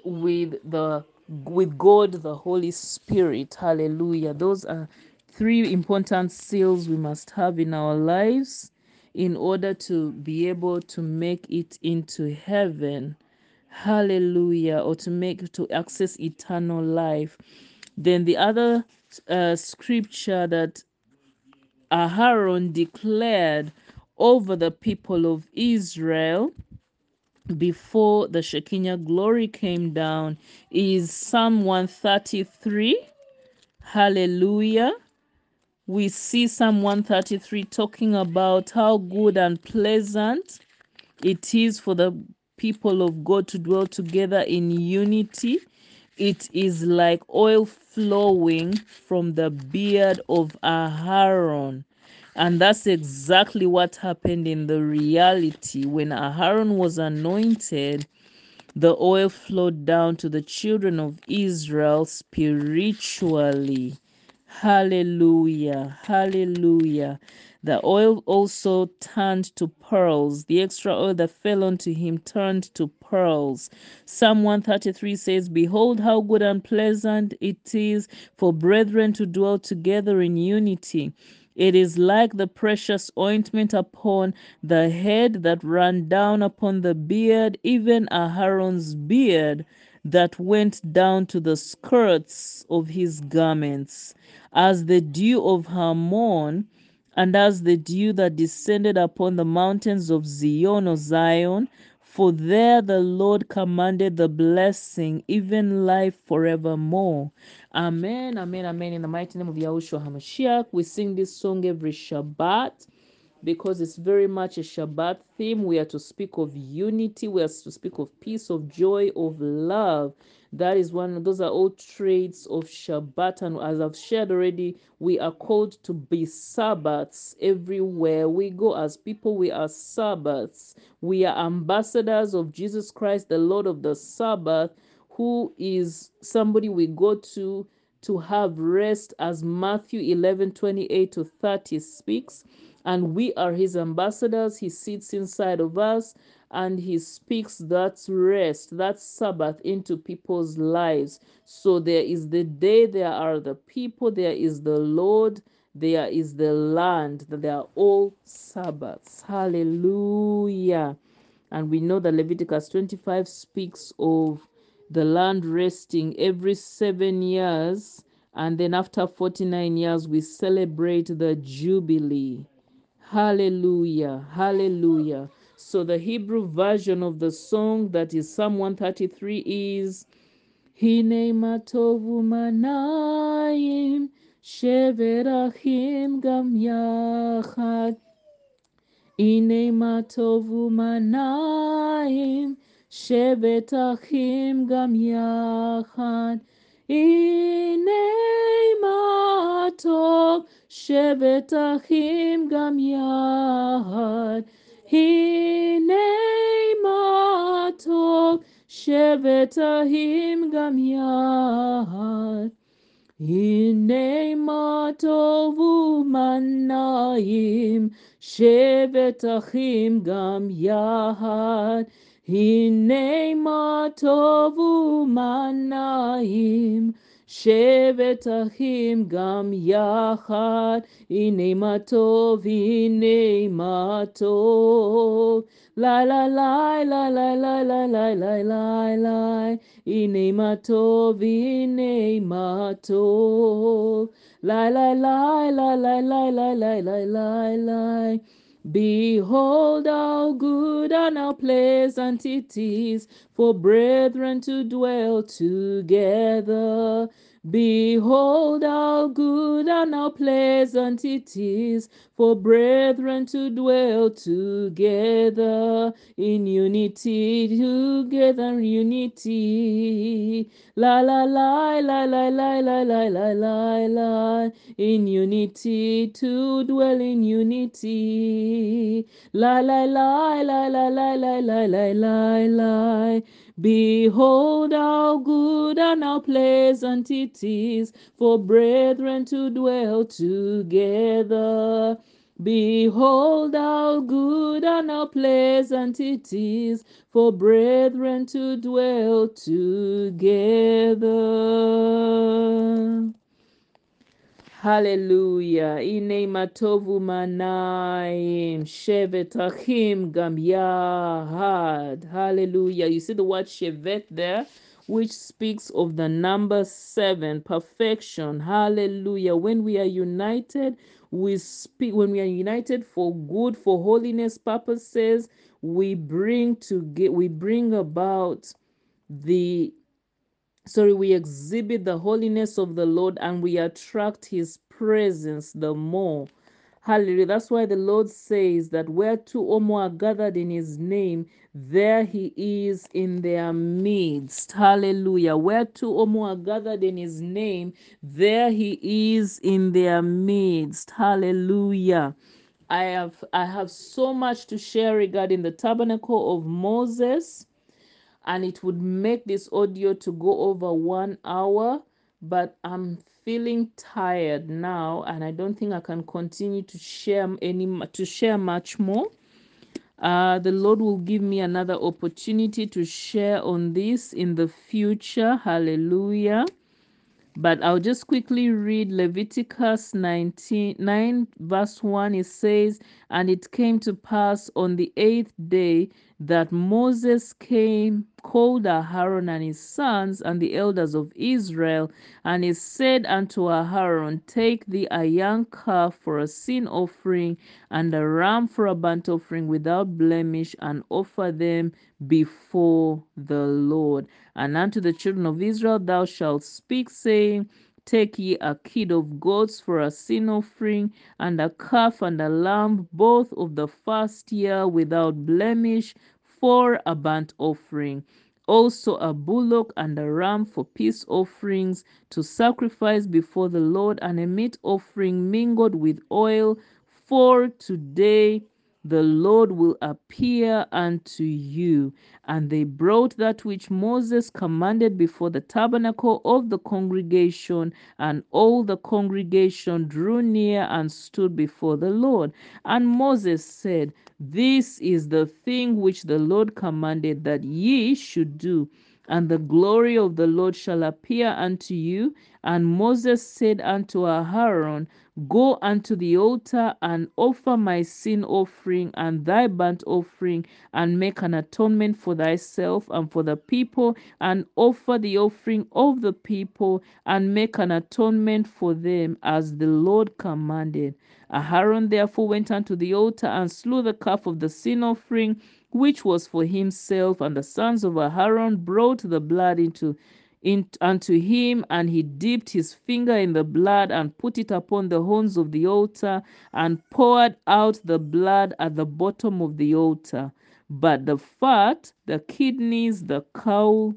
with God the Holy Spirit. Hallelujah. Those are three important seals we must have in our lives in order to be able to make it into heaven. Hallelujah. Or to access eternal life. Then the other scripture that Aharon declared over the people of Israel before the Shekinah glory came down is Psalm 133. Hallelujah. We see Psalm 133 talking about how good and pleasant it is for the people of God to dwell together in unity. It is like oil flowing from the beard of Aharon. And that's exactly what happened in the reality. When Aharon was anointed, The oil flowed down to the children of Israel spiritually. Hallelujah. Hallelujah. The oil also turned to pearls. The extra oil that fell onto him turned to pearls. Psalm 133 says, Behold, how good and pleasant it is for brethren to dwell together in unity. It is like the precious ointment upon the head that ran down upon the beard, even Aharon's beard that went down to the skirts of his garments, as the dew of Hermon, and as the dew that descended upon the mountains of Zion or Zion. For there the Lord commanded the blessing, even life forevermore. Amen, amen, amen. In the mighty name of Yahushua HaMashiach, we sing this song every Shabbat because it's very much a Shabbat theme. We are to speak of unity, we are to speak of peace, of joy, of love. That is those are all traits of Shabbat. And as I've shared already, we are called to be Sabbaths everywhere we go. As people, we are Sabbaths. We are ambassadors of Jesus Christ, the Lord of the Sabbath, who is somebody we go to have rest, as Matthew 11:28-30 speaks. And we are his ambassadors. He sits inside of us and he speaks that rest, that Sabbath into people's lives. So there is the day, there are the people, there is the Lord, there is the land. They are all Sabbaths. Hallelujah. And we know that Leviticus 25 speaks of the land resting every 7 years. And then after 49 years, we celebrate the Jubilee. Hallelujah. Hallelujah. So the Hebrew version of the song, that is Psalm 133, is Hine matovu manayim sheverachim gam yachad. Ine matovu manayim shebetachim gam yachad. Ine matov shebetachim gam yachad. Ine matov shebetachim gam yachad. Hine matovu manayim shevetachim gam yahad. Hine matovu manayim shevetachim gam yahad. Hine matov, hine matov. La la la la la la la la la la la. Ine matov, ine matov. La la la la la la la la la la la. Behold how good and how pleasant it is for brethren to dwell together. Behold how good and how pleasant it is for brethren to dwell together in unity, together in unity. La la la la la la la la la la la. In unity, to dwell in unity. La la la la la la la la la la la. Behold how good and how pleasant it is for brethren to dwell together. Behold how good and how pleasant it is for brethren to dwell together. Hallelujah. Ine matovu manaim shevetachim gam yahad. Hallelujah. You see the word shevet there, which speaks of the number 7, perfection. Hallelujah. When we are united, we speak. When we are united for good, for holiness purposes, we bring about the we exhibit the holiness of the Lord and we attract his presence the more. Hallelujah. That's why the Lord says that where two or more are gathered in his name, there he is in their midst. Hallelujah. Where two or more are gathered in his name, there he is in their midst. Hallelujah. I have so much to share regarding the tabernacle of Moses. and it would make this audio to go over 1 hour, but I'm feeling tired now, and I don't think I can continue to share much more. The Lord will give me another opportunity to share on this in the future. Hallelujah. But I'll just quickly read Leviticus 9 verse 1. It says, "And it came to pass on the 8th day that Moses called Aaron and his sons and the elders of Israel, and he said unto Aaron, Take thee a young calf for a sin offering, and a ram for a burnt offering without blemish, and offer them before the Lord. And unto the children of Israel thou shalt speak, saying, Take ye a kid of goats for a sin offering, and a calf and a lamb, both of the first year without blemish, for a burnt offering. Also a bullock and a ram for peace offerings to sacrifice before the Lord, and a meat offering mingled with oil. For today the Lord will appear unto you." And they brought that which Moses commanded before the tabernacle of the congregation, and all the congregation drew near and stood before the Lord. And Moses said, "This is the thing which the Lord commanded that ye should do, and the glory of the Lord shall appear unto you." And Moses said unto Aaron, "Go unto the altar and offer my sin offering and thy burnt offering, and make an atonement for thyself and for the people, and offer the offering of the people, and make an atonement for them, as the Lord commanded." Aaron therefore went unto the altar and slew the calf of the sin offering, which was for himself, and the sons of Aaron brought the blood unto him, and he dipped his finger in the blood and put it upon the horns of the altar, and poured out the blood at the bottom of the altar. But the fat, the kidneys, the caul,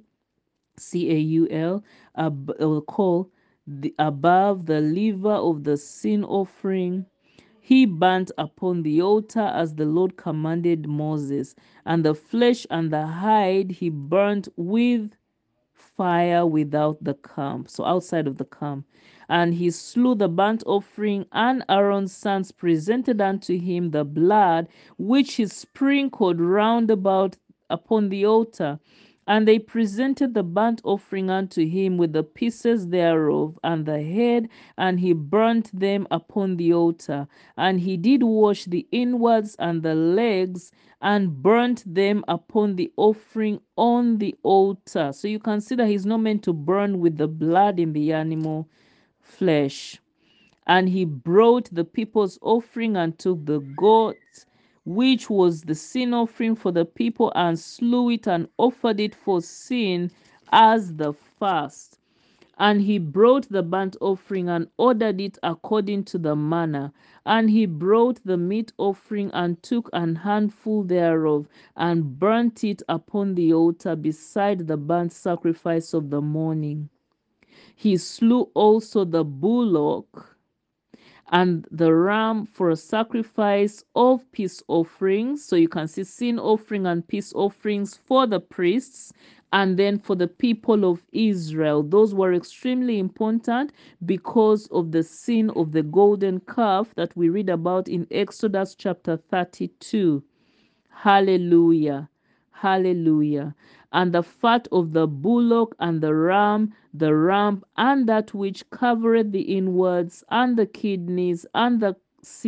caul, call, above the liver of the sin offering, he burnt upon the altar as the Lord commanded Moses, and the flesh and the hide he burnt with fire without the camp, so outside of the camp. And he slew the burnt offering, and Aaron's sons presented unto him the blood, which he sprinkled round about upon the altar. And they presented the burnt offering unto him with the pieces thereof and the head, and he burnt them upon the altar. And he did wash the inwards and the legs, and burnt them upon the offering on the altar. So you consider he's not meant to burn with the blood in the animal flesh. And he brought the people's offering and took the goat, which was the sin offering for the people, and slew it and offered it for sin as the first. And he brought the burnt offering and ordered it according to the manner. And he brought the meat offering and took an handful thereof and burnt it upon the altar beside the burnt sacrifice of the morning. He slew also the bullock and the ram for a sacrifice of peace offerings. So you can see sin offering and peace offerings for the priests, and then for the people of Israel. Those were extremely important because of the sin of the golden calf that we read about in Exodus chapter 32. Hallelujah. Hallelujah. And the fat of the bullock and the ram, and that which covereth the inwards, and the kidneys, and the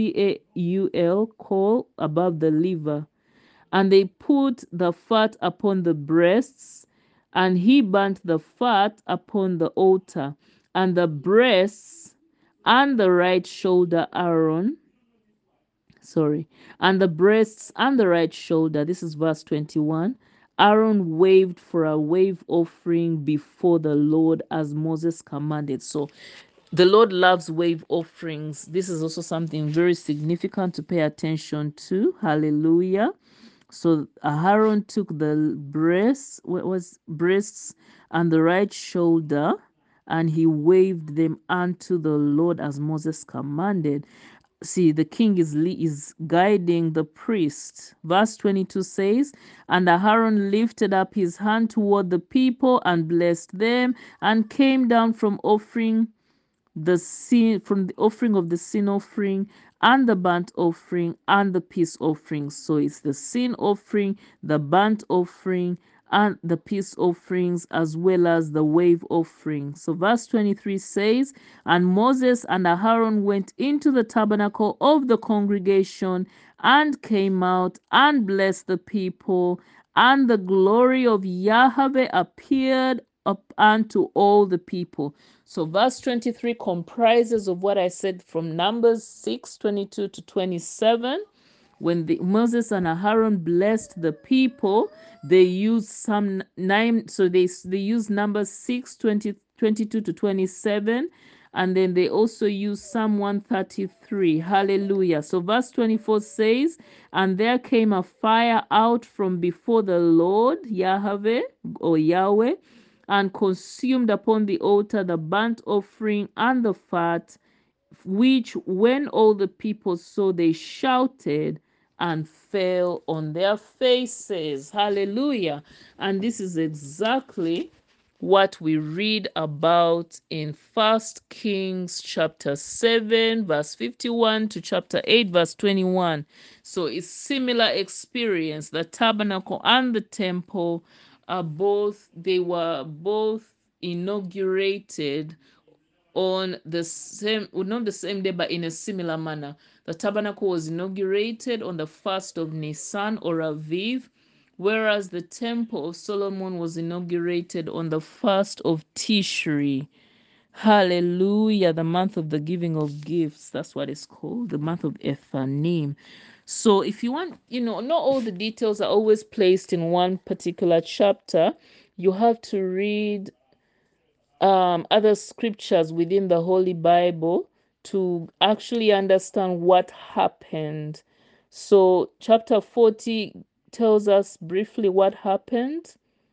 caul above the liver. And they put the fat upon the breasts, and he burnt the fat upon the altar, and the breasts and the right shoulder Aaron, and the breasts and the right shoulder. This is verse 21. Aaron waved for a wave offering before the Lord as Moses commanded. So the Lord loves wave offerings. This is also something very significant to pay attention to. Hallelujah. So Aaron took the breasts and the right shoulder, and he waved them unto the Lord as Moses commanded. see, the king is guiding the priest. Verse 22 says, and Aaron lifted up his hand toward the people and blessed them, and came down from the offering of the sin offering and the burnt offering and the peace offering. So it's the sin offering, the burnt offering, and the peace offerings, as well as the wave offering. So verse 23 says, and Moses and Aaron went into the tabernacle of the congregation and came out and blessed the people, and the glory of Yahweh appeared up unto all the people. So verse 23 comprises of what I said from Numbers 6:22 to 27. When Moses and Aaron blessed the people, they used some 9, so they used Numbers 6:22 to 27, and then they also use Psalm 133. Hallelujah. So verse 24 says, and there came a fire out from before the Lord, Yahweh, or Yahweh, and consumed upon the altar the burnt offering and the fat, which when all the people saw, they shouted and fell on their faces. Hallelujah. And this is exactly what we read about in First Kings chapter 7 verse 51 to chapter 8 verse 21. So it's similar experience. The tabernacle and the temple they were both inaugurated on the same, well, not the same day, but in a similar manner. The tabernacle was inaugurated on the 1st of Nisan or Aviv, whereas the temple of Solomon was inaugurated on the 1st of Tishri. Hallelujah, the month of the giving of gifts. That's what it's called, the month of Ethanim. So if you want, not all the details are always placed in one particular chapter. You have to read other scriptures within the Holy Bible to actually understand what happened. So, chapter 40 tells us briefly what happened,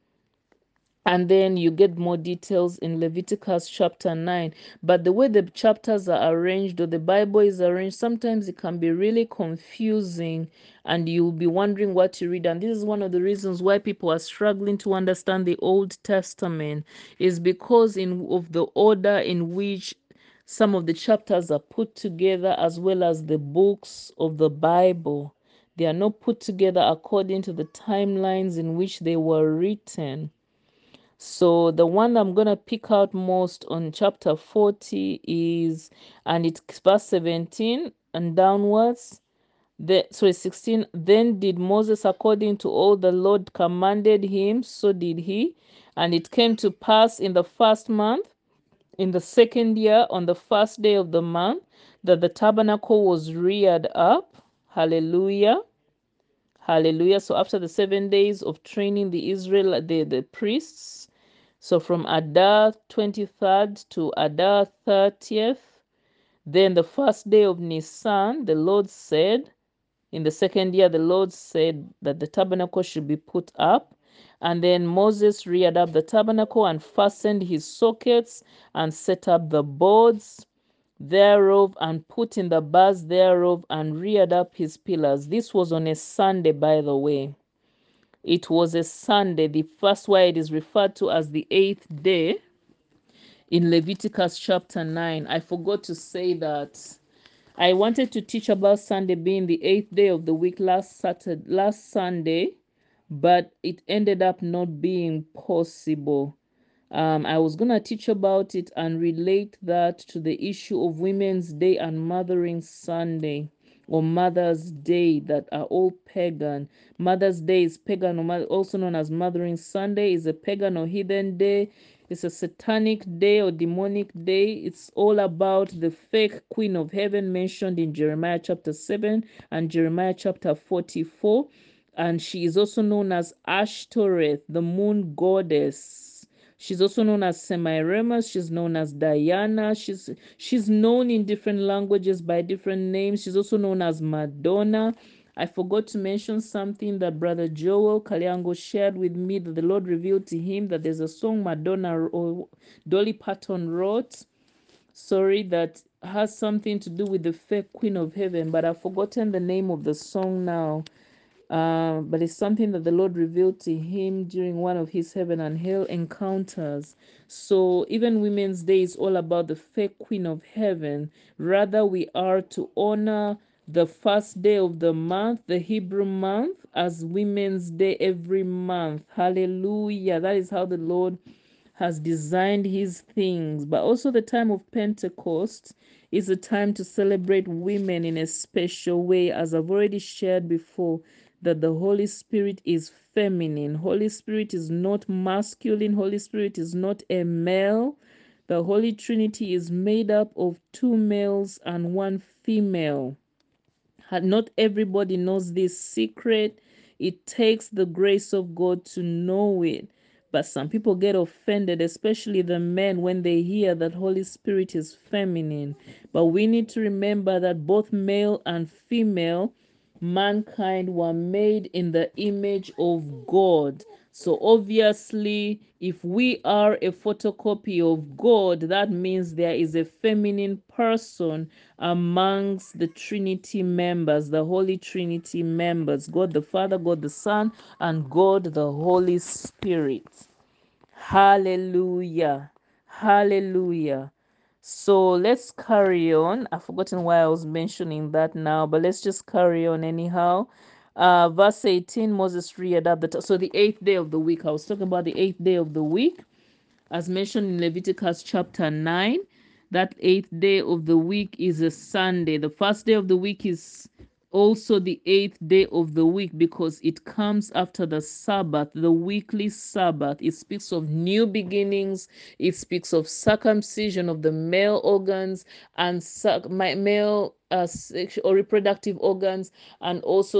and then you get more details in Leviticus chapter 9. But the way the chapters are arranged, or the Bible is arranged, sometimes it can be really confusing, and you'll be wondering what to read. And this is one of the reasons why people are struggling to understand the Old Testament, is because of the order in which some of the chapters are put together, as well as the books of the Bible. They are not put together according to the timelines in which they were written. So the one I'm going to pick out most on chapter 40 is, and it's verse 17 and downwards. Sorry, 16. Then did Moses according to all the Lord commanded him, so did he. And it came to pass in the first month, in the second year, on the first day of the month, that the tabernacle was reared up. Hallelujah. Hallelujah. So after the 7 days of training the priests, so from Adar 23rd to Adar 30th, then the first day of Nisan, the Lord said, in the second year, the Lord said that the tabernacle should be put up. And then Moses reared up the tabernacle and fastened his sockets and set up the boards thereof and put in the bars thereof and reared up his pillars. This was on a Sunday, by the way. It was a Sunday, the first why it is referred to as the 8th day in Leviticus chapter 9. I forgot to say that I wanted to teach about Sunday being the 8th day of the week last Sunday, but it ended up not being possible. I was going to teach about it and relate that to the issue of Women's Day and Mothering Sunday, or Mother's Day, that are all pagan. Mother's Day is pagan, or also known as Mothering Sunday, is a pagan or heathen day. It's a satanic day or demonic day. It's all about the fake Queen of Heaven mentioned in Jeremiah chapter 7 and Jeremiah chapter 44. And she is also known as Ashtoreth, the moon goddess. She's also known as Semiramis. She's known as Diana. She's known in different languages by different names. She's also known as Madonna. I forgot to mention something that Brother Joel Kalyango shared with me, that the Lord revealed to him that there's a song Madonna or Dolly Parton wrote. sorry, that has something to do with the fair Queen of Heaven, but I've forgotten the name of the song now. But it's something that the Lord revealed to him during one of his heaven and hell encounters. So even Women's Day is all about the fair Queen of Heaven. Rather, we are to honor the first day of the month, the Hebrew month, as Women's Day every month. Hallelujah. That is how the Lord has designed his things. But also, the time of Pentecost is a time to celebrate women in a special way, as I've already shared before, that the Holy Spirit is feminine. Holy Spirit is not masculine. Holy Spirit is not a male. The Holy Trinity is made up of two males and one female. Not everybody knows this secret. It takes the grace of God to know it. But some people get offended, especially the men, when they hear that Holy Spirit is feminine. But we need to remember that both male and female mankind were made in the image of God. So obviously, if we are a photocopy of God, that means there is a feminine person amongst the Trinity members, the Holy Trinity members, God the Father, God the Son, and God the Holy Spirit. Hallelujah. Hallelujah. So let's carry on. I've forgotten why I was mentioning that now, but let's just carry on anyhow. Verse 18, Moses reared up so the eighth day of the week. I was talking about the eighth day of the week as mentioned in Leviticus chapter 9. That eighth day of the week is a Sunday. The first day of the week is also the eighth day of the week because it comes after the Sabbath, the weekly Sabbath. It speaks of new beginnings. It speaks of circumcision of the male organs and male sexual or reproductive organs, and also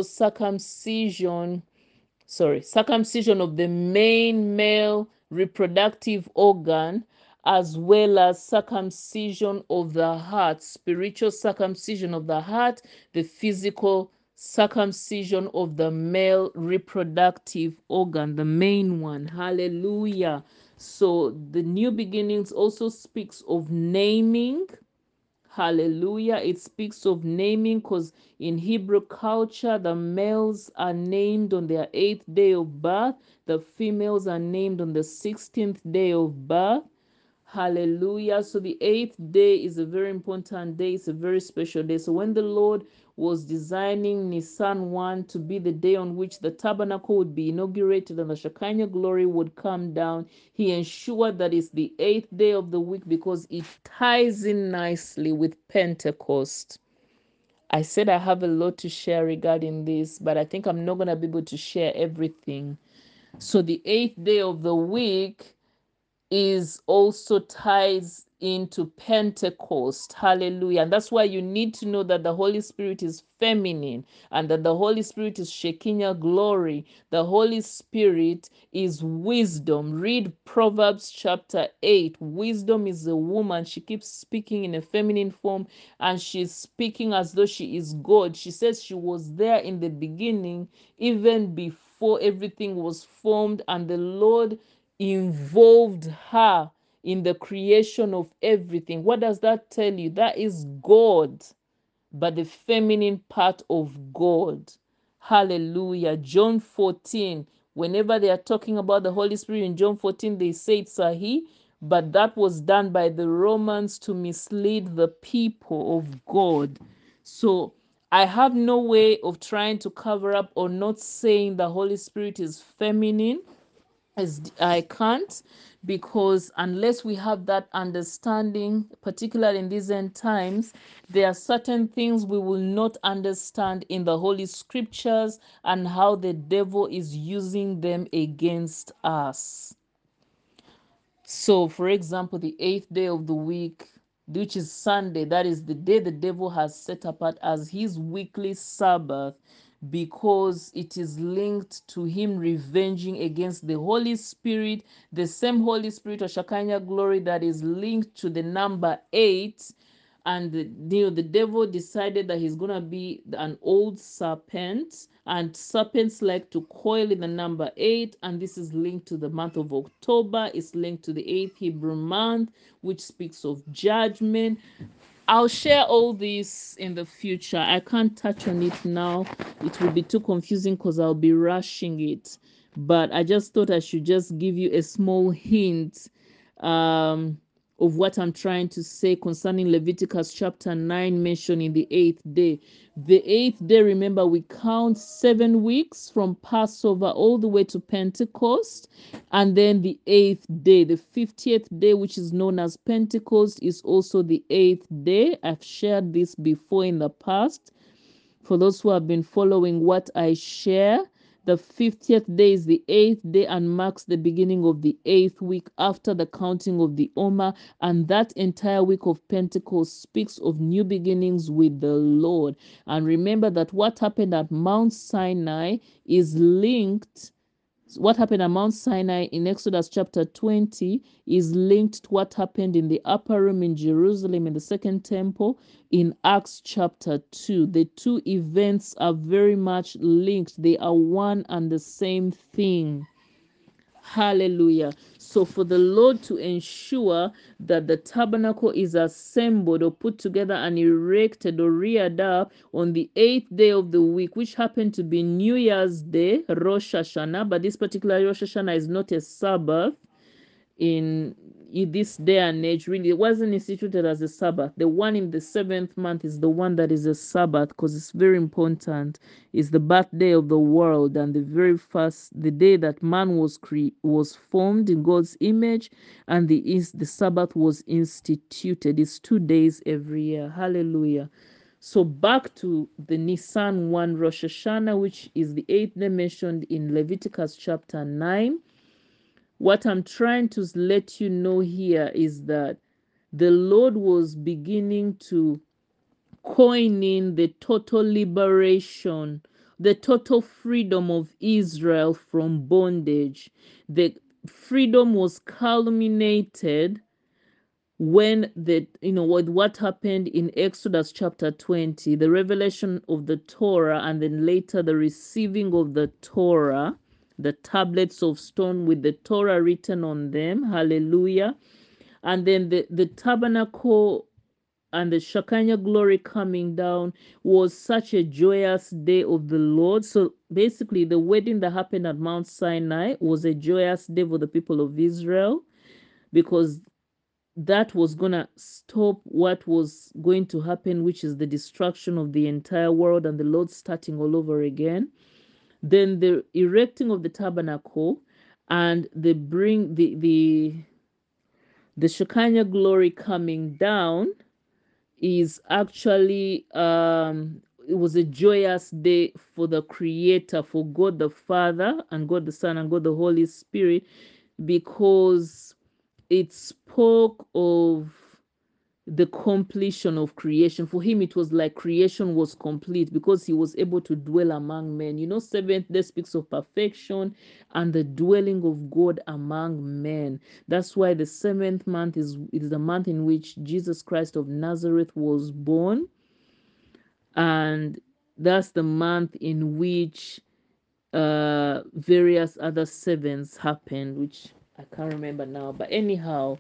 circumcision of the main male reproductive organ, as well as circumcision of the heart, spiritual circumcision of the heart, the physical circumcision of the male reproductive organ, the main one. Hallelujah. So the new beginnings also speaks of naming. Hallelujah. It speaks of naming because in Hebrew culture, the males are named on their eighth day of birth, the females are named on the 16th day of birth. Hallelujah. So the eighth day is a very important day. It's a very special day. So when the Lord was designing Nisan 1 to be the day on which the tabernacle would be inaugurated and the Shekinah glory would come down, he ensured that it's the eighth day of the week because it ties in nicely with Pentecost. I said I have a lot to share regarding this, but I think I'm not going to be able to share everything. So the eighth day of the week is also ties into Pentecost. Hallelujah. And that's why you need to know that the Holy Spirit is feminine and that the Holy Spirit is Shekinah glory. The Holy Spirit is wisdom. Read Proverbs chapter 8. Wisdom is a woman. She keeps speaking in a feminine form and she's speaking as though she is God. She says she was there in the beginning, even before everything was formed, and the Lord involved her in the creation of everything. What does that tell you? That is God, but the feminine part of God. Hallelujah. John 14, whenever they are talking about the Holy Spirit in John 14, they say it's a he, but that was done by the Romans to mislead the people of God. So I have no way of trying to cover up or not saying the Holy Spirit is feminine, as I can't, because unless we have that understanding, particularly in these end times, there are certain things we will not understand in the Holy Scriptures and how the devil is using them against us. So, for example, the eighth day of the week, which is Sunday, that is the day the devil has set apart as his weekly Sabbath, because it is linked to him revenging against the Holy Spirit, the same Holy Spirit of Shekinah glory that is linked to the number 8 and the devil decided that he's gonna be an old serpent, and serpents like to coil in the number 8, and this is linked to the month of October. It's linked to the 8th Hebrew month, which speaks of judgment. I'll share all this in the future. I can't touch on it now. It will be too confusing because I'll be rushing it. But I just thought I should just give you a small hint um, of what I'm trying to say concerning Leviticus chapter 9, mentioning the 8th day. The 8th day, remember, we count 7 weeks from Passover all the way to Pentecost. And then the 8th day, the 50th day, which is known as Pentecost, is also the 8th day. I've shared this before in the past. For those who have been following what I share, the 50th day is the 8th day and marks the beginning of the 8th week after the counting of the Omer. And that entire week of Pentecost speaks of new beginnings with the Lord. And remember that what happened at Mount Sinai is linked. What happened at Mount Sinai in Exodus chapter 20 is linked to what happened in the upper room in Jerusalem in the second temple in Acts chapter 2. The two events are very much linked, they are one and the same thing. Hallelujah. So, for the Lord to ensure that the tabernacle is assembled or put together and erected or reared up on the 8th day of the week, which happened to be New Year's Day, Rosh Hashanah, but this particular Rosh Hashanah is not a Sabbath in this day and age. Really, it wasn't instituted as a Sabbath. The one in the 7th month is the one that is a Sabbath because it's very important. It's the birthday of the world and the day that man was formed in God's image, and the Sabbath was instituted. It's 2 days every year. Hallelujah. So back to the Nisan 1 Rosh Hashanah, which is the 8th day mentioned in Leviticus chapter 9. What I'm trying to let you know here is that the Lord was beginning to coin in the total liberation, the total freedom of Israel from bondage. The freedom was culminated when what happened in Exodus chapter 20, the revelation of the Torah, and then later the receiving of the Torah, the tablets of stone with the Torah written on them. Hallelujah. And then the tabernacle and the Shekinah glory coming down was such a joyous day of the Lord. So basically, the wedding that happened at Mount Sinai was a joyous day for the people of Israel, because that was going to stop what was going to happen, which is the destruction of the entire world and the Lord starting all over again. Then the erecting of the tabernacle and the Shekinah glory coming down is actually it was a joyous day for the Creator, for God the Father and God the Son and God the Holy Spirit, because it spoke of the completion of creation. For him, it was like creation was complete because he was able to dwell among men. Seventh day speaks of perfection and the dwelling of God among men. That's why the 7th month is the month in which Jesus Christ of Nazareth was born, and that's the month in which various other sevens happened, which I can't remember now. But anyhow,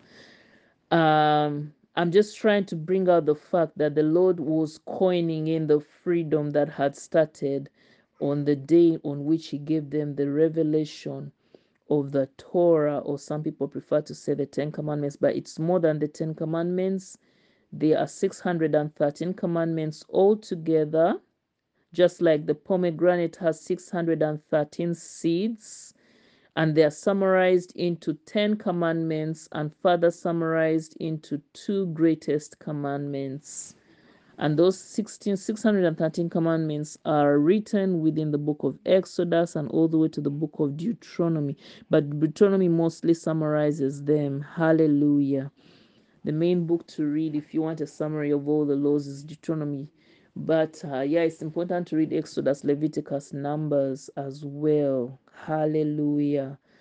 I'm just trying to bring out the fact that the Lord was coining in the freedom that had started on the day on which He gave them the revelation of the Torah, or some people prefer to say the Ten Commandments, but it's more than the Ten Commandments. There are 613 commandments altogether, just like the pomegranate has 613 seeds, and they are summarized into 10 commandments and further summarized into 2 greatest commandments. And those 613 commandments are written within the book of Exodus and all the way to the book of Deuteronomy. But Deuteronomy mostly summarizes them. Hallelujah. The main book to read if you want a summary of all the laws is Deuteronomy. But it's important to read Exodus, Leviticus, Numbers as well. Hallelujah.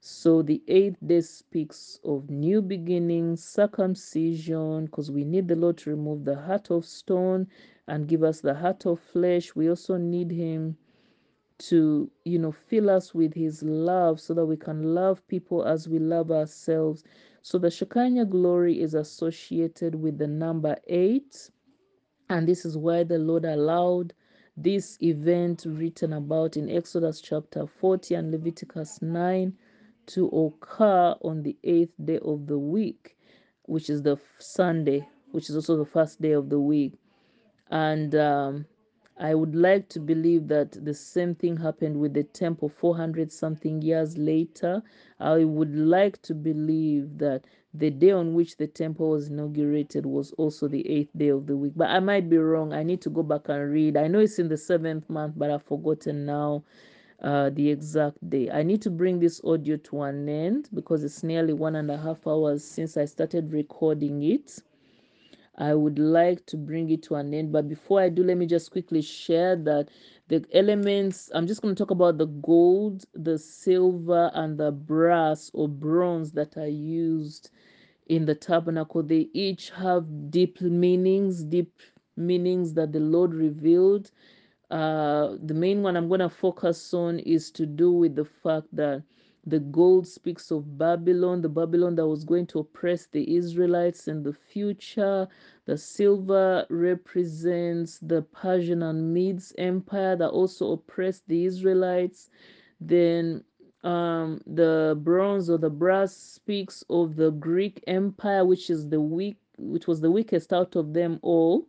So the eighth day speaks of new beginnings, circumcision, because we need the Lord to remove the heart of stone and give us the heart of flesh. We also need Him to, fill us with His love so that we can love people as we love ourselves. So the Shekinah glory is associated with the number eight. And this is why the Lord allowed this event written about in Exodus chapter 40 and Leviticus 9 to occur on the eighth day of the week, which is the Sunday, which is also the first day of the week. And I would like to believe that the same thing happened with the temple 400 something years later. I would like to believe that the day on which the temple was inaugurated was also the eighth day of the week. But I might be wrong. I need to go back and read. I know it's in the seventh month, but I've forgotten now the exact day. I need to bring this audio to an end because it's nearly 1.5 hours since I started recording it. I would like to bring it to an end. But before I do, let me just quickly share that the elements, I'm just going to talk about the gold, the silver, and the brass or bronze that are used in the tabernacle. They each have deep meanings that the Lord revealed. The main one I'm going to focus on is to do with the fact that the gold speaks of Babylon, the Babylon that was going to oppress the Israelites in the future. The silver represents the Persian and Medes Empire that also oppressed the Israelites. Then the bronze or the brass speaks of the Greek Empire, which was the weakest out of them all,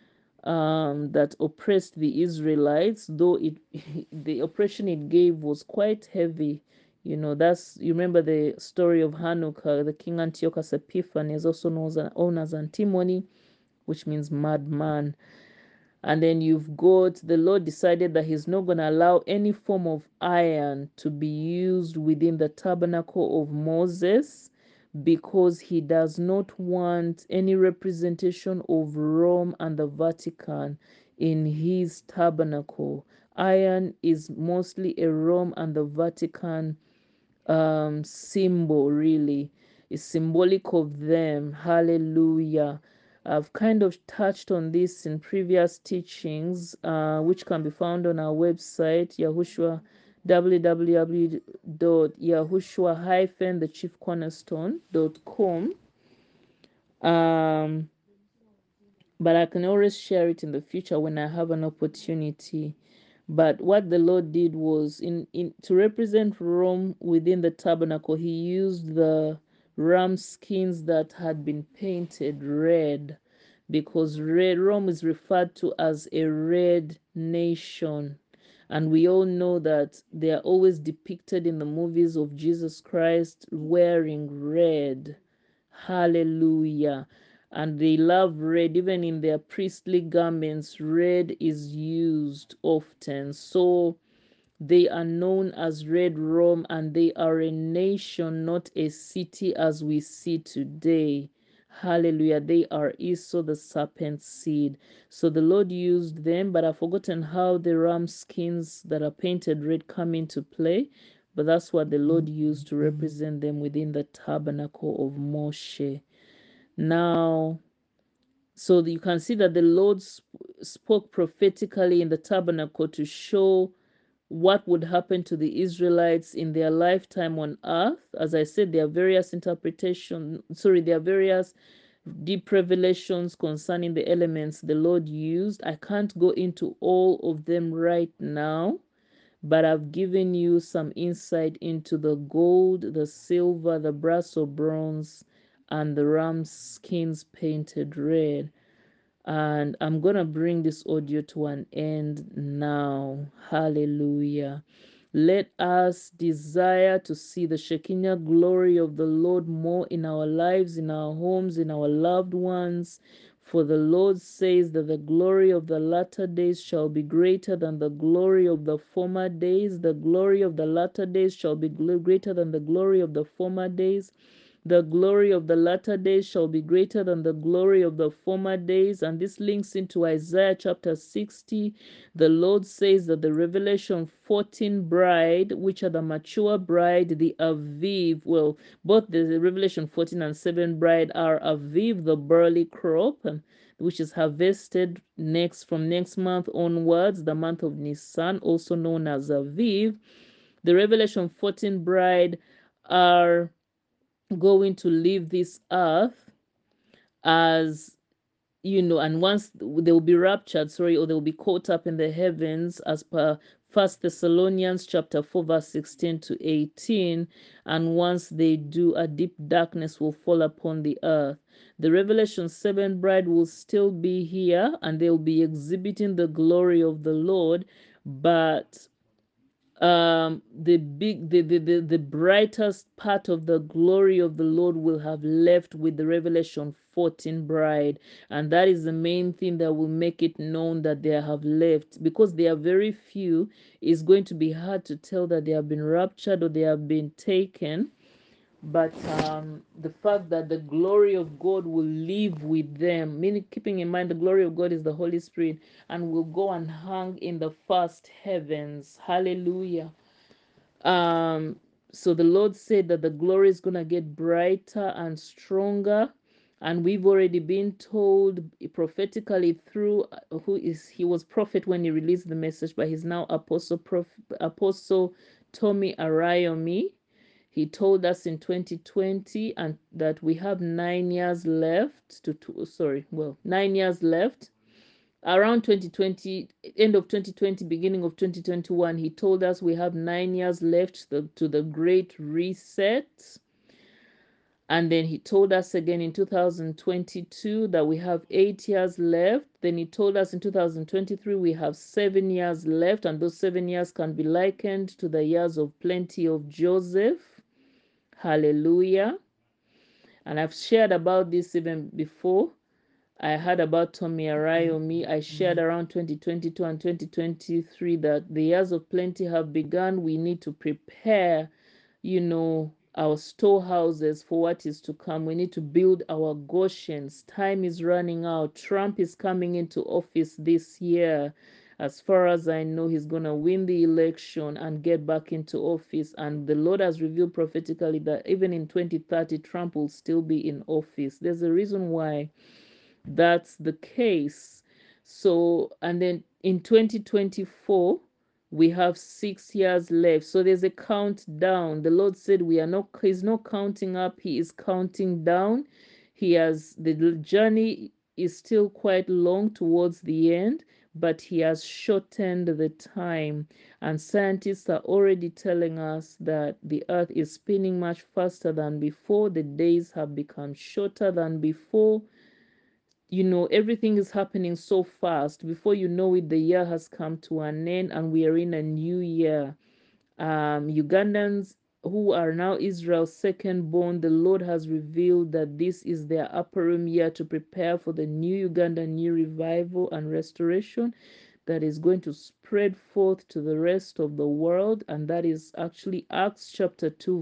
that oppressed the Israelites, though it the oppression it gave was quite heavy. You remember the story of Hanukkah, the king Antiochus Epiphanes, also known as Antimony, which means madman. And then you've got the Lord decided that He's not going to allow any form of iron to be used within the tabernacle of Moses because He does not want any representation of Rome and the Vatican in His tabernacle. Iron is mostly a Rome and the Vatican symbol, really. Is symbolic of them. Hallelujah. I've kind of touched on this in previous teachings, which can be found on our website, Yahushua, www.yahushua-thechiefcornerstone.com. But I can always share it in the future when I have an opportunity. But what the Lord did was in to represent Rome within the tabernacle, He used the ram skins that had been painted red, because Rome is referred to as a red nation. And we all know that they are always depicted in the movies of Jesus Christ wearing red. Hallelujah. And they love red, even in their priestly garments, red is used often. So they are known as Red Rome, and they are a nation, not a city as we see today. Hallelujah. They are Esau, the serpent seed. So the Lord used them, but I've forgotten how the ram skins that are painted red come into play. But that's what the Lord used to represent them within the tabernacle of Moshe. Now, so you can see that the Lord spoke prophetically in the tabernacle to show what would happen to the Israelites in their lifetime on earth. As I said, there are various there are various deep revelations concerning the elements the Lord used. I can't go into all of them right now, but I've given you some insight into the gold, the silver, the brass or bronze, and the ram skins painted red. And I'm going to bring this audio to an end now. Hallelujah. Let us desire to see the Shekinah glory of the Lord more in our lives, in our homes, in our loved ones. For the Lord says that the glory of the latter days shall be greater than the glory of the former days. The glory of the latter days shall be greater than the glory of the former days. The glory of the latter days shall be greater than the glory of the former days. And this links into Isaiah chapter 60. The Lord says that the Revelation 14 bride, which are the mature bride, the Aviv, well, both the Revelation 14 and 7 bride are Aviv, the barley crop, which is harvested from next month onwards, the month of Nisan, also known as Aviv. The Revelation 14 bride are going to leave this earth as and once they will be raptured, or they will be caught up in the heavens as per First Thessalonians chapter 4 verse 16 to 18. And once they do, a deep darkness will fall upon the earth. The Revelation 7 bride will still be here, and they will be exhibiting the glory of the Lord, but the brightest part of the glory of the Lord will have left with the Revelation 14 bride, and that is the main thing that will make it known that they have left. Because they are very few, it's going to be hard to tell that they have been raptured or they have been taken. But the fact that the glory of God will live with them, meaning keeping in mind the glory of God is the Holy Spirit, and will go and hang in the first heavens. Hallelujah. Um, so the Lord said that the glory is gonna get brighter and stronger. And we've already been told prophetically through he was prophet when he released the message, but he's now Apostle Tommy Arayomi. He told us in 2020 and that we have 9 years left 9 years left. Around 2020, end of 2020, beginning of 2021, he told us we have 9 years left to the Great Reset. And then he told us again in 2022 that we have 8 years left. Then he told us in 2023 we have 7 years left, and those 7 years can be likened to the years of plenty of Joseph. Hallelujah. And I've shared about this even before. I heard about Tommy Arayomi. I shared around 2022 and 2023 that the years of plenty have begun. We need to prepare, our storehouses for what is to come. We need to build our Goshens. Time is running out. Trump is coming into office this year. As far as I know, he's going to win the election and get back into office. And the Lord has revealed prophetically that even in 2030, Trump will still be in office. There's a reason why that's the case. So, and then in 2024, we have 6 years left. So there's a countdown. The Lord said he's not counting up, he is counting down. The journey is still quite long towards the end, but he has shortened the time. And scientists are already telling us that the earth is spinning much faster than before. The days have become shorter than before. Everything is happening so fast. Before you know it, the year has come to an end and we are in a new year. Ugandans who are now Israel's second born, the Lord has revealed that this is their upper room year to prepare for the new Uganda, new revival and restoration that is going to spread forth to the rest of the world. And that is actually Acts chapter 2,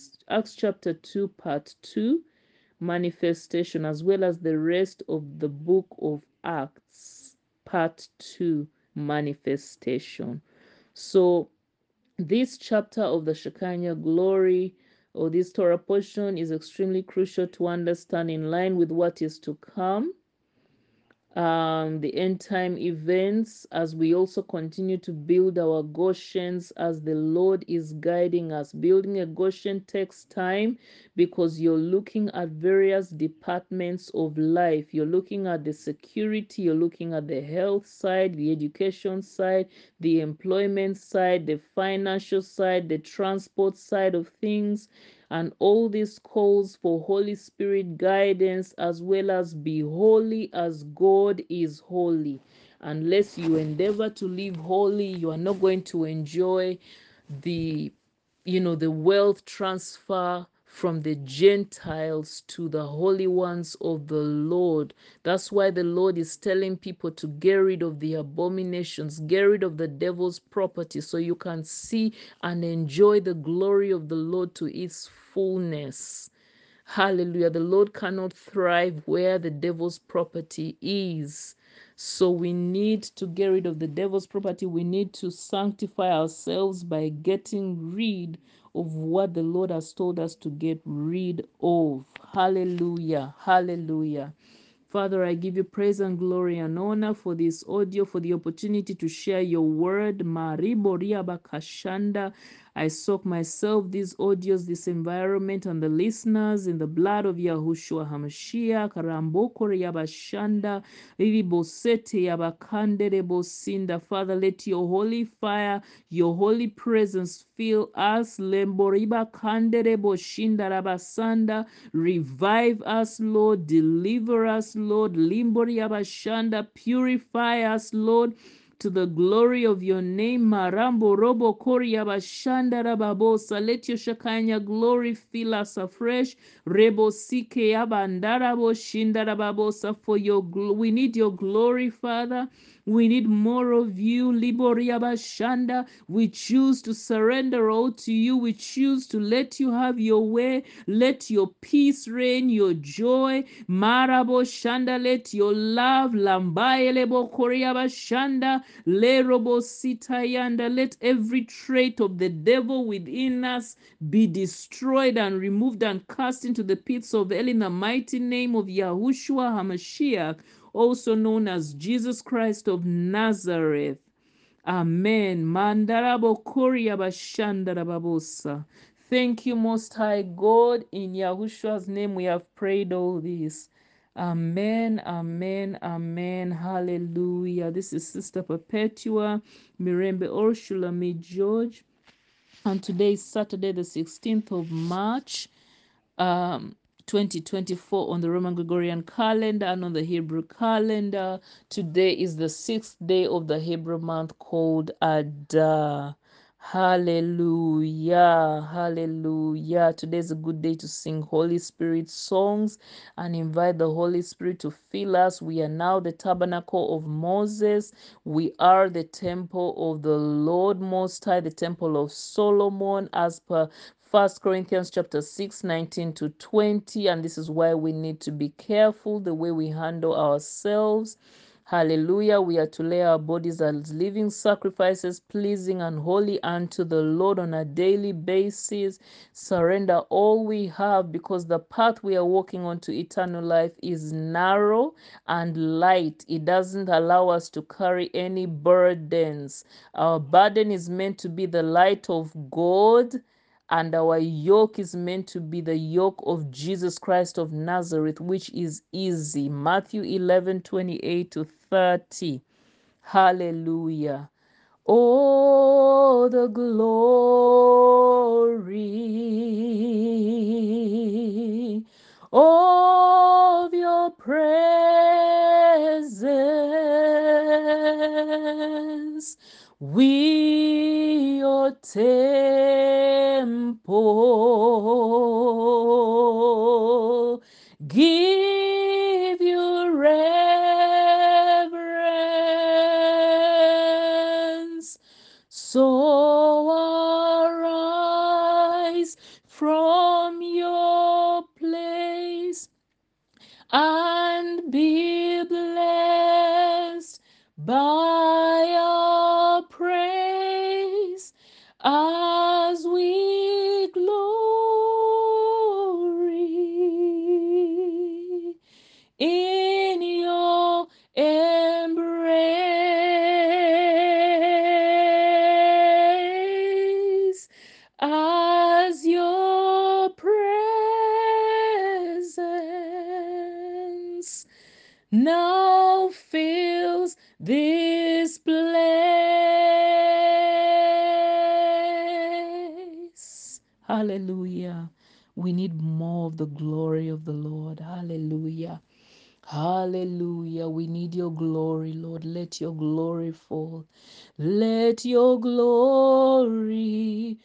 part 2 manifestation, as well as the rest of the book of Acts, part 2 manifestation. So, this chapter of the Shekinah glory, or this Torah portion, is extremely crucial to understand in line with what is to come, the end time events, as we also continue to build our Goshens as the Lord is guiding us. Building a Goshen takes time because you're looking at various departments of life. You're looking at the security, you're looking at the health side, the education side, the employment side, the financial side, the transport side of things. And all this calls for Holy Spirit guidance, as well as be holy as God is holy. Unless you endeavor to live holy, you are not going to enjoy the the wealth transfer from the Gentiles to the holy ones of the Lord. That's why the Lord is telling people to get rid of the abominations, get rid of the devil's property, so you can see and enjoy the glory of the Lord to its fullness. Hallelujah. The Lord cannot thrive where the devil's property is. So we need to get rid of the devil's property. We need to sanctify ourselves by getting rid of what the Lord has told us to get rid of. Hallelujah. Hallelujah. Father, I give you praise and glory and honor for this audio, for the opportunity to share your word. Maribo riabakashanda. I soak myself, these audios, this environment, and the listeners in the blood of Yahushua HaMashiach. Karamboko riabashanda. Iribosete yabakande rebosinda. Father, let your holy fire, your holy presence fill us. Lemboriba kande reboshinda rabasanda. Revive us, Lord. Deliver us, Lord. Limbori abashanda. Purify us, Lord, to the glory of your name. Marambo robo kori abashanda rababosa. Let your Shekinah glory fill us afresh. Rebo sike abandarabo shinda rababosa. For your we need your glory, Father. We need more of you. Libori abashanda. We choose to surrender all to you. We choose to let you have your way. Let your peace reign, your joy. Marabo shanda, let your love. Lambaelebo koriaba shanda. Lerobo sitayanda. Let every trait of the devil within us be destroyed and removed and cast into the pits of hell in the mighty name of Yahushua HaMashiach, also known as Jesus Christ of Nazareth. Amen. Mandarabo Koryaba Shandarababosa. Thank you, Most High God. In Yahushua's name we have prayed all this. Amen, amen, amen. Hallelujah. This is Sister Perpetua Mirembe Orshulami George. And today is Saturday, the 16th of March. um 2024 on the Roman Gregorian calendar and on the Hebrew calendar. Today is the 6th day of the Hebrew month called Adar. Hallelujah. Hallelujah. Today is a good day to sing Holy Spirit songs and invite the Holy Spirit to fill us. We are now the tabernacle of Moses. We are the temple of the Lord Most High, the temple of Solomon, as per 1 Corinthians chapter 6, 19 to 20. And this is why we need to be careful the way we handle ourselves. Hallelujah. We are to lay our bodies as living sacrifices, pleasing and holy unto the Lord on a daily basis. Surrender all we have, because the path we are walking on to eternal life is narrow and light. It doesn't allow us to carry any burdens. Our burden is meant to be the light of God, and our yoke is meant to be the yoke of Jesus Christ of Nazareth, which is easy. Matthew 11:28 to 30. Hallelujah. Oh, the glory of your presence. We, your temple, give you reverence. So arise from your place and be blessed by our praise as we glory in your embrace, as your presence now fills this place. Hallelujah. We need more of the glory of the Lord. Hallelujah. Hallelujah. We need your glory, Lord. Let your glory fall. Let your glory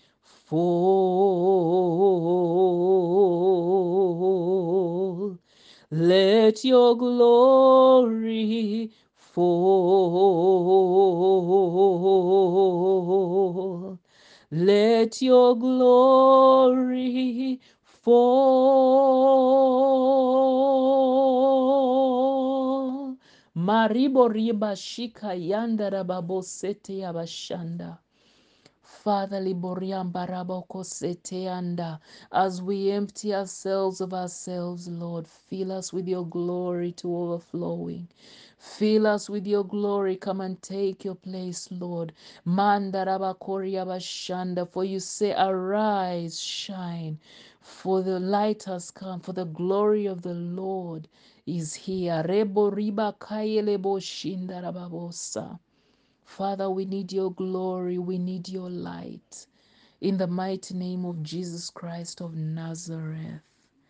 fall. Let your glory fall. Let your glory fall. Maribo riba shika yanda rababo sete yabashanda. Father, Liboriambaraboko as we empty ourselves of ourselves, Lord, fill us with your glory to overflowing. Fill us with your glory. Come and take your place, Lord. Mandarabakoriabashanda, for you say, arise, shine, for the light has come, for the glory of the Lord is here. Rebo riba kayelebo shindarababosa. Father, we need your glory. We need your light. In the mighty name of Jesus Christ of Nazareth.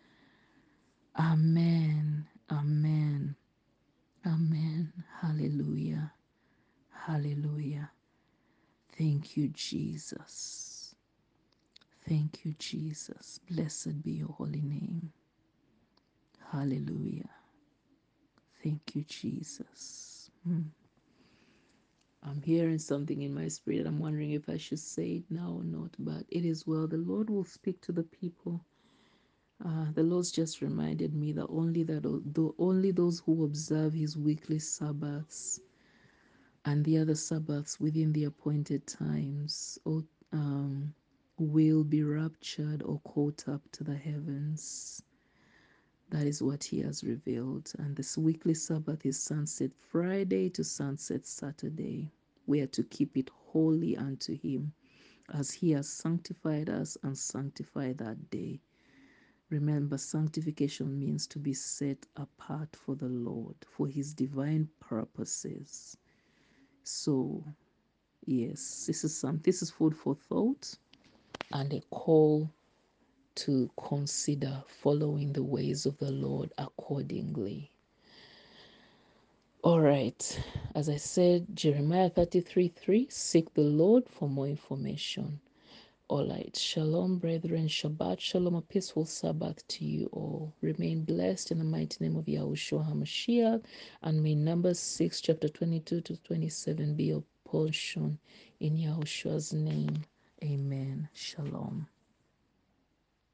Amen. Amen. Amen. Hallelujah. Hallelujah. Thank you, Jesus. Thank you, Jesus. Blessed be your holy name. Hallelujah. Thank you, Jesus. I'm hearing something in my spirit. I'm wondering if I should say it now or not, but it is well. The Lord will speak to the people. The Lord's just reminded me that only those who observe His weekly Sabbaths and the other Sabbaths within the appointed times will be raptured or caught up to the heavens. That is what He has revealed. And this weekly Sabbath is Sunset Friday to Sunset Saturday. We are to keep it holy unto Him, as He has sanctified us and sanctified that day. Remember, sanctification means to be set apart for the Lord, for His divine purposes. So, yes, this is food for thought and a call to consider following the ways of the Lord accordingly. All right, as I said, Jeremiah 33:3, seek the Lord for more information. All right, shalom, brethren, Shabbat shalom, a peaceful Sabbath to you all. Remain blessed in the mighty name of Yahushua HaMashiach, and may Numbers 6, chapter 22 to 27 be your portion in Yahushua's name. Amen. Shalom.